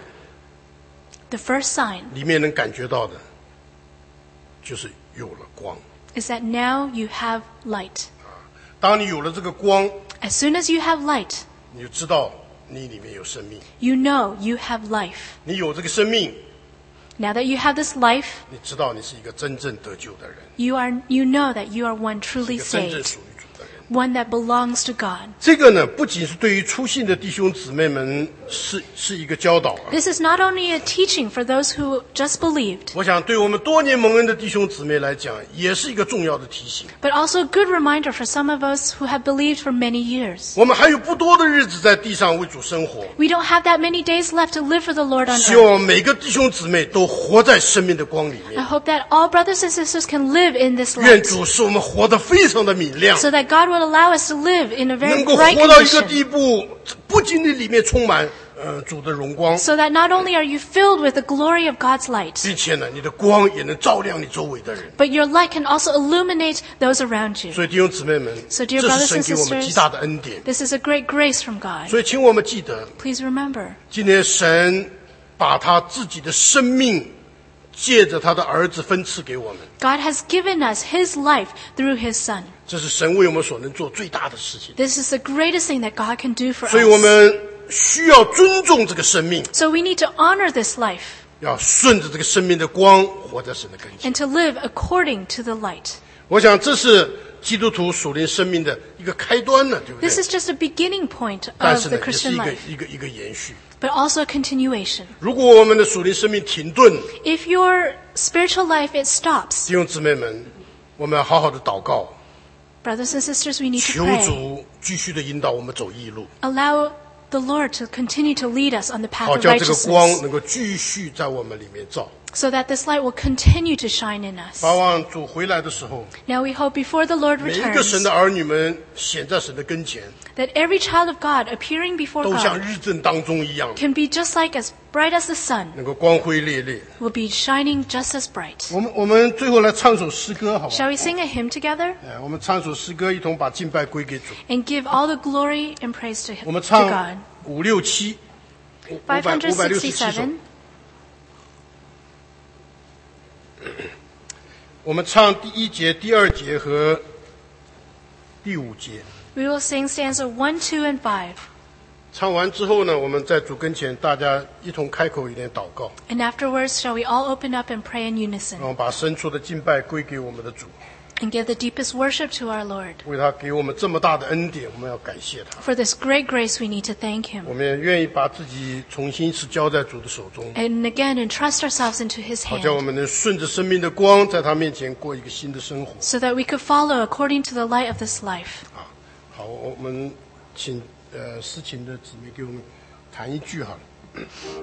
the first sign 里面能感觉到的，就是有了光。 is that now you have light. 当你有了这个光， As soon as you have light, 你就知道你里面有生命。 you know you have life. 你有这个生命， Now that you have this life, 你知道你是一个真正得救的人， you know that you are one 是 truly 一个真正 saved, 属于主的人。 one that belongs to God. 这个呢，不仅是对于初信的弟兄姊妹们是一个教导啊。 This is not only a teaching for those who just believed, 我想对我们多年蒙恩的弟兄姊妹来讲，也是一个重要的提醒。 but also a good reminder for some of us who have believed for many years. 我们还有不多的日子在地上为主生活， We don't have that many days left to live for the Lord on 希 earth. 望每个弟兄姊妹都活在生命的光里 I 面。 hope that all brothers and sisters can live in this 愿 light, 主使我们活得非常的明亮， so that God will allow us to live in a very 能够 bright 活到一个 condition, 地步，不仅你里面充满主的荣光， so that not only are you filled with the glory of God's light, 并且呢，你的光也能照亮你周围的人。 but your light can also illuminate those around you. 所以弟兄姊妹们， So 这 dear 是 brothers 神 and 给我们 sisters, 极大的恩典。 this is a great grace from God. 所以请我们记得， Please remember, 今天神把他自己的生命借着他的儿子分赐给我们， God has given us His life through His Son. 这是神为我们所能做最大的事情。 This is the greatest thing that God can do for 所以我 us. 们需要尊重这个生命， So we need to honor this life 要顺着这个生命的光活在神的跟前。 and to live according to the light. 我想这是基督徒属灵生命的一个开端呢，对不 This 对？ is just a beginning point 但 of 是 the 呢，也是 Christian 一个 life, 一个延续。 but also a continuation. 如果我们的属灵生命停顿， If your spiritual life, it stops, 弟兄姊妹们，我们要好好的祷告， brothers and sisters, we need to 求 pray. 主继续的引导我们走义路， Allow the Lord to continue to lead us on the path 好 of 叫这个光 righteousness, 能够继续在我们里面照。 so that this light will continue to shine in us. 盼望主回来的时候， Now we hope before the Lord 每一个神 returns 的儿女们显在神的跟前， that every child of God appearing before 都像 God 日正当中一样， can be just like as bright as the sun, 能够光辉烈烈。 will be shining just as bright. 我们最后来唱首诗歌，好吧？ Shall we sing a hymn together 我们唱首诗歌，一同把敬拜归给主。 and give all the glory and praise to 我们 God? 唱567， 567首。 567. 我们唱第1节、第2节和第5节。 We will sing stanza 1, 2, and 5. 唱完之后呢，我们在主跟前，大家一同开口一点祷告， And afterwards, shall we all open up and pray in unison 让我们把深处的敬拜归给我们的主， and give the deepest worship to our Lord? 为他给我们这么大的恩典，我们要感谢他。 For this great grace, we need to thank Him. 我们也愿意把自己重新是交在主的手中， And again, entrust ourselves into His 好叫我 hand, 们能顺着生命的光，在他面前过一个新的生活。 so that we could follow according to the light of this life. 好，我们请思琴的姊妹给我们弹一句好了。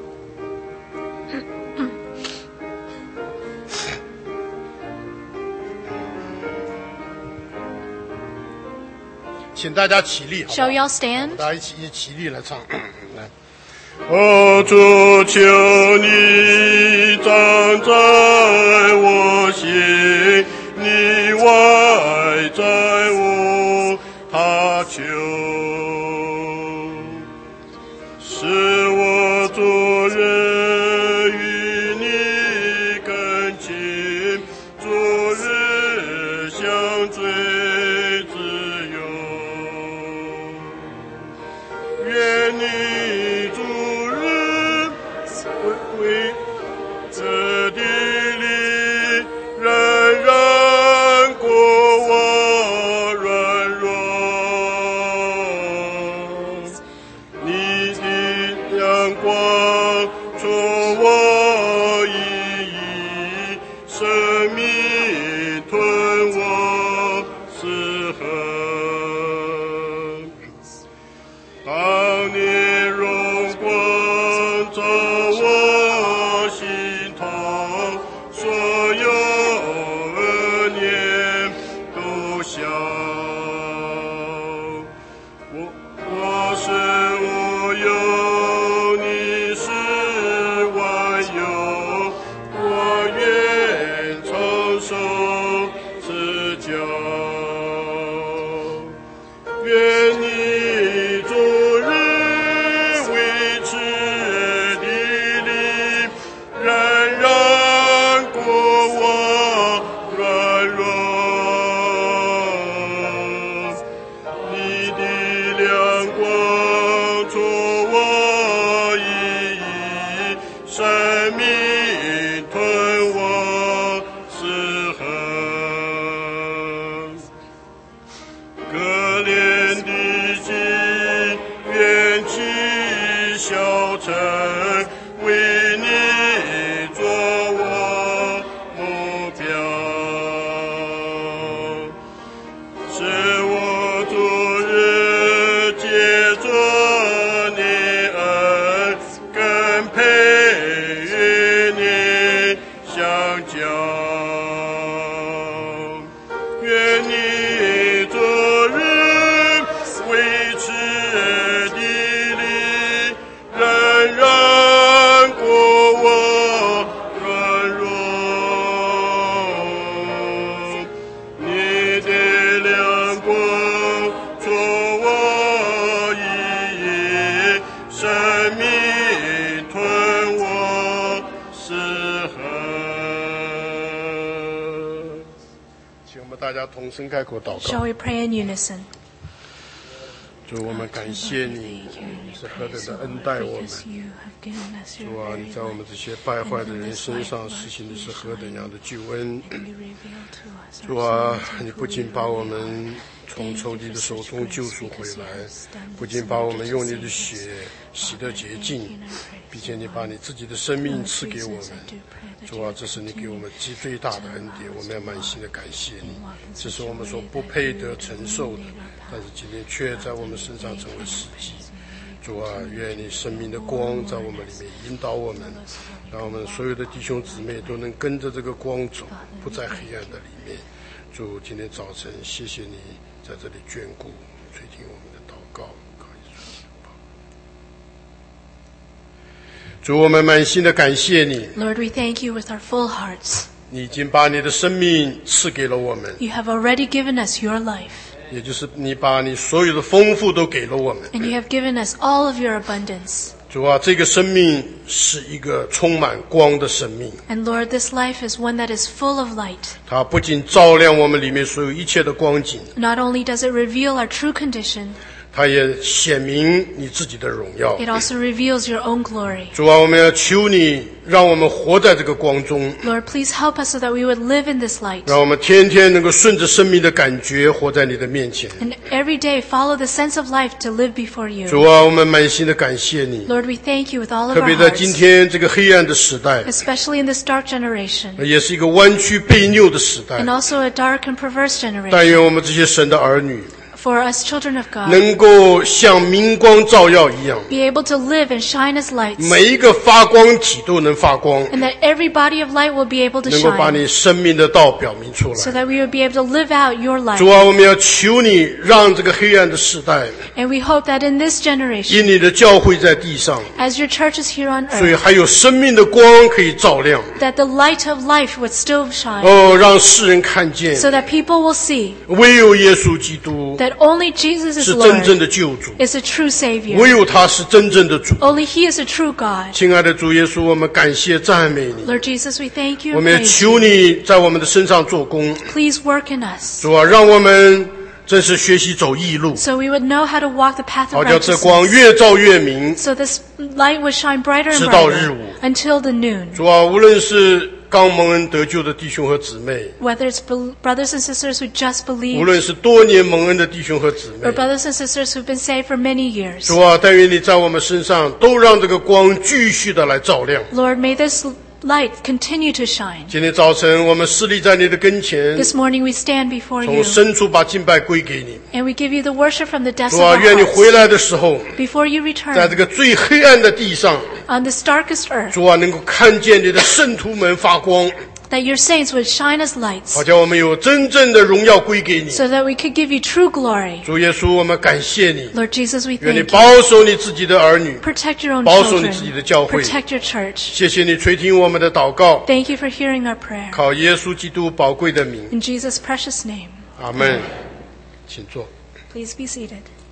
请大家起立，好不好 Shall we all stand? 大家一起起立来唱，来。哦，主，求你站在我心，你爱在我他求，使我做人与你更近，昨日相最自由。愿你主日为这地里仍然过我软弱，你的阳光当你荣光照我心头，所有恶念都消。我是无有，你是万有，我愿承受赐教。愿你主日维持地理，冉冉过我软弱。你的亮光助我熠熠，生命吞我思恨。可怜的心，愿其消沉，为你做我目标。使我度日借着你恩，更配与你相交。愿你昨日维持地理，冉冉过我软弱。你的亮光助我熠熠，生命吞我思恨。请我们大家同声开口祷告。 Shall we pray in unison? 主，我们感谢你，你是何等的恩待我们。主啊，你在我们这些败坏的人身上实行的是何等样的救恩。主啊，你不仅把我们从仇敌的手中救赎回来，不仅把我们用你的血洗得洁净，并且你把你自己的生命赐给我们。主啊，这是你给我们最大的恩典，我们要满心的感谢你。这是我们所不配得承受的，但是今天却在我们身上成为实际。主啊，愿你生命的光在我们里面引导我们，让我们所有的弟兄姊妹都能跟着这个光走，不在黑暗的里面。主，今天早晨谢谢你在这里眷顾垂听我们的祷告。主，我们满心的感谢你。 Lord, we thank you with our full hearts. 你已经把你的生命赐给了我们， You have already given us your life, 也就是你把你所有的丰富都给了我们。 and you have given us all of your abundance. 主啊，这个生命是一个充满光的生命， And Lord, this life is one that is full of light. 它不仅照亮我们里面所有一切的光景， Not only does it reveal our true condition, 它也显明你自己的荣耀。 it also reveals your own glory. 主啊，我们要求你让我们活在这个光中， Lord, please help us so that we would live in this light, 让我们天天能够顺着生命的感觉活在你的面前。 and every day follow the sense of life to live before you. 主啊，我们满心的感谢你， Lord, we thank you with all of 特 our 别在今 hearts, 天这个黑暗的时代， especially in this dark generation, 也是一个弯曲悖拗的时代。 and also a dark and perverse 但 generation. 愿我们这些神的儿女 For us children of God, 能够像明光照耀一样， be able to live and shine as lights, 每一个发光体都能发光， and that every body of light will be able to 能够把 shine, 你生命的道表明出 so 来。 that we would be able to live out your life. 主啊，我们要求你让这个黑暗的时代， And we hope that in this generation, 因你的教会在地上， as your church is here on 所以 earth, 还有生命的光可以照亮。 that the light of life would still shine, 哦，让世人看见， so that people will see 唯有耶稣基督 that only Jesus is 是真正 Lord, 的救主， is a true Savior. 唯有他是真正的主。 Only He is a true God. 亲爱的主耶稣，我们感谢赞美你， Lord Jesus, we thank you 我 and 们也 praise 求 you. 你在我们的身上做工。 Please work in us, 主啊，让我们真是学习走义路， so we would know how to walk the path 好 of 叫这光 righteousness, 越照越明。 so this light would shine brighter and 直到日 brighter 午。 until the noon. 主啊，无论是刚蒙恩得救的弟兄和姊妹， Whether it's brothers and sisters who just 无 believe, 论是多年蒙恩的弟兄和姊妹 or，brothers and sisters who've been saved for many years. 主啊，但愿你在我们身上都让这个光继续的来照亮， Lord, may this light continue to shine. 今天早晨我们侍立在你的跟前， This morning we stand before 从 you 深处把敬拜归给你。 and we give you the worship from the depths 主 of 啊， our 愿你 hearts. 回来的时候， Before you 在 return 这个最黑暗的地上， on this darkest earth, 主啊，能够看见你的圣徒们发光， that your saints would shine as lights 好叫我们有真正的荣耀归给你。 so that we could give you true glory. 主耶稣，我们感谢你， Lord Jesus, we 愿你 thank you. 保守你自己的儿女， Protect your own 保守你自己的 children. 教会。 Protect your church. 谢谢你垂听我们的祷告， Thank you for hearing our prayer. 靠耶稣基督宝贵的名， In Jesus' precious name, 阿门。请坐。 please be seated.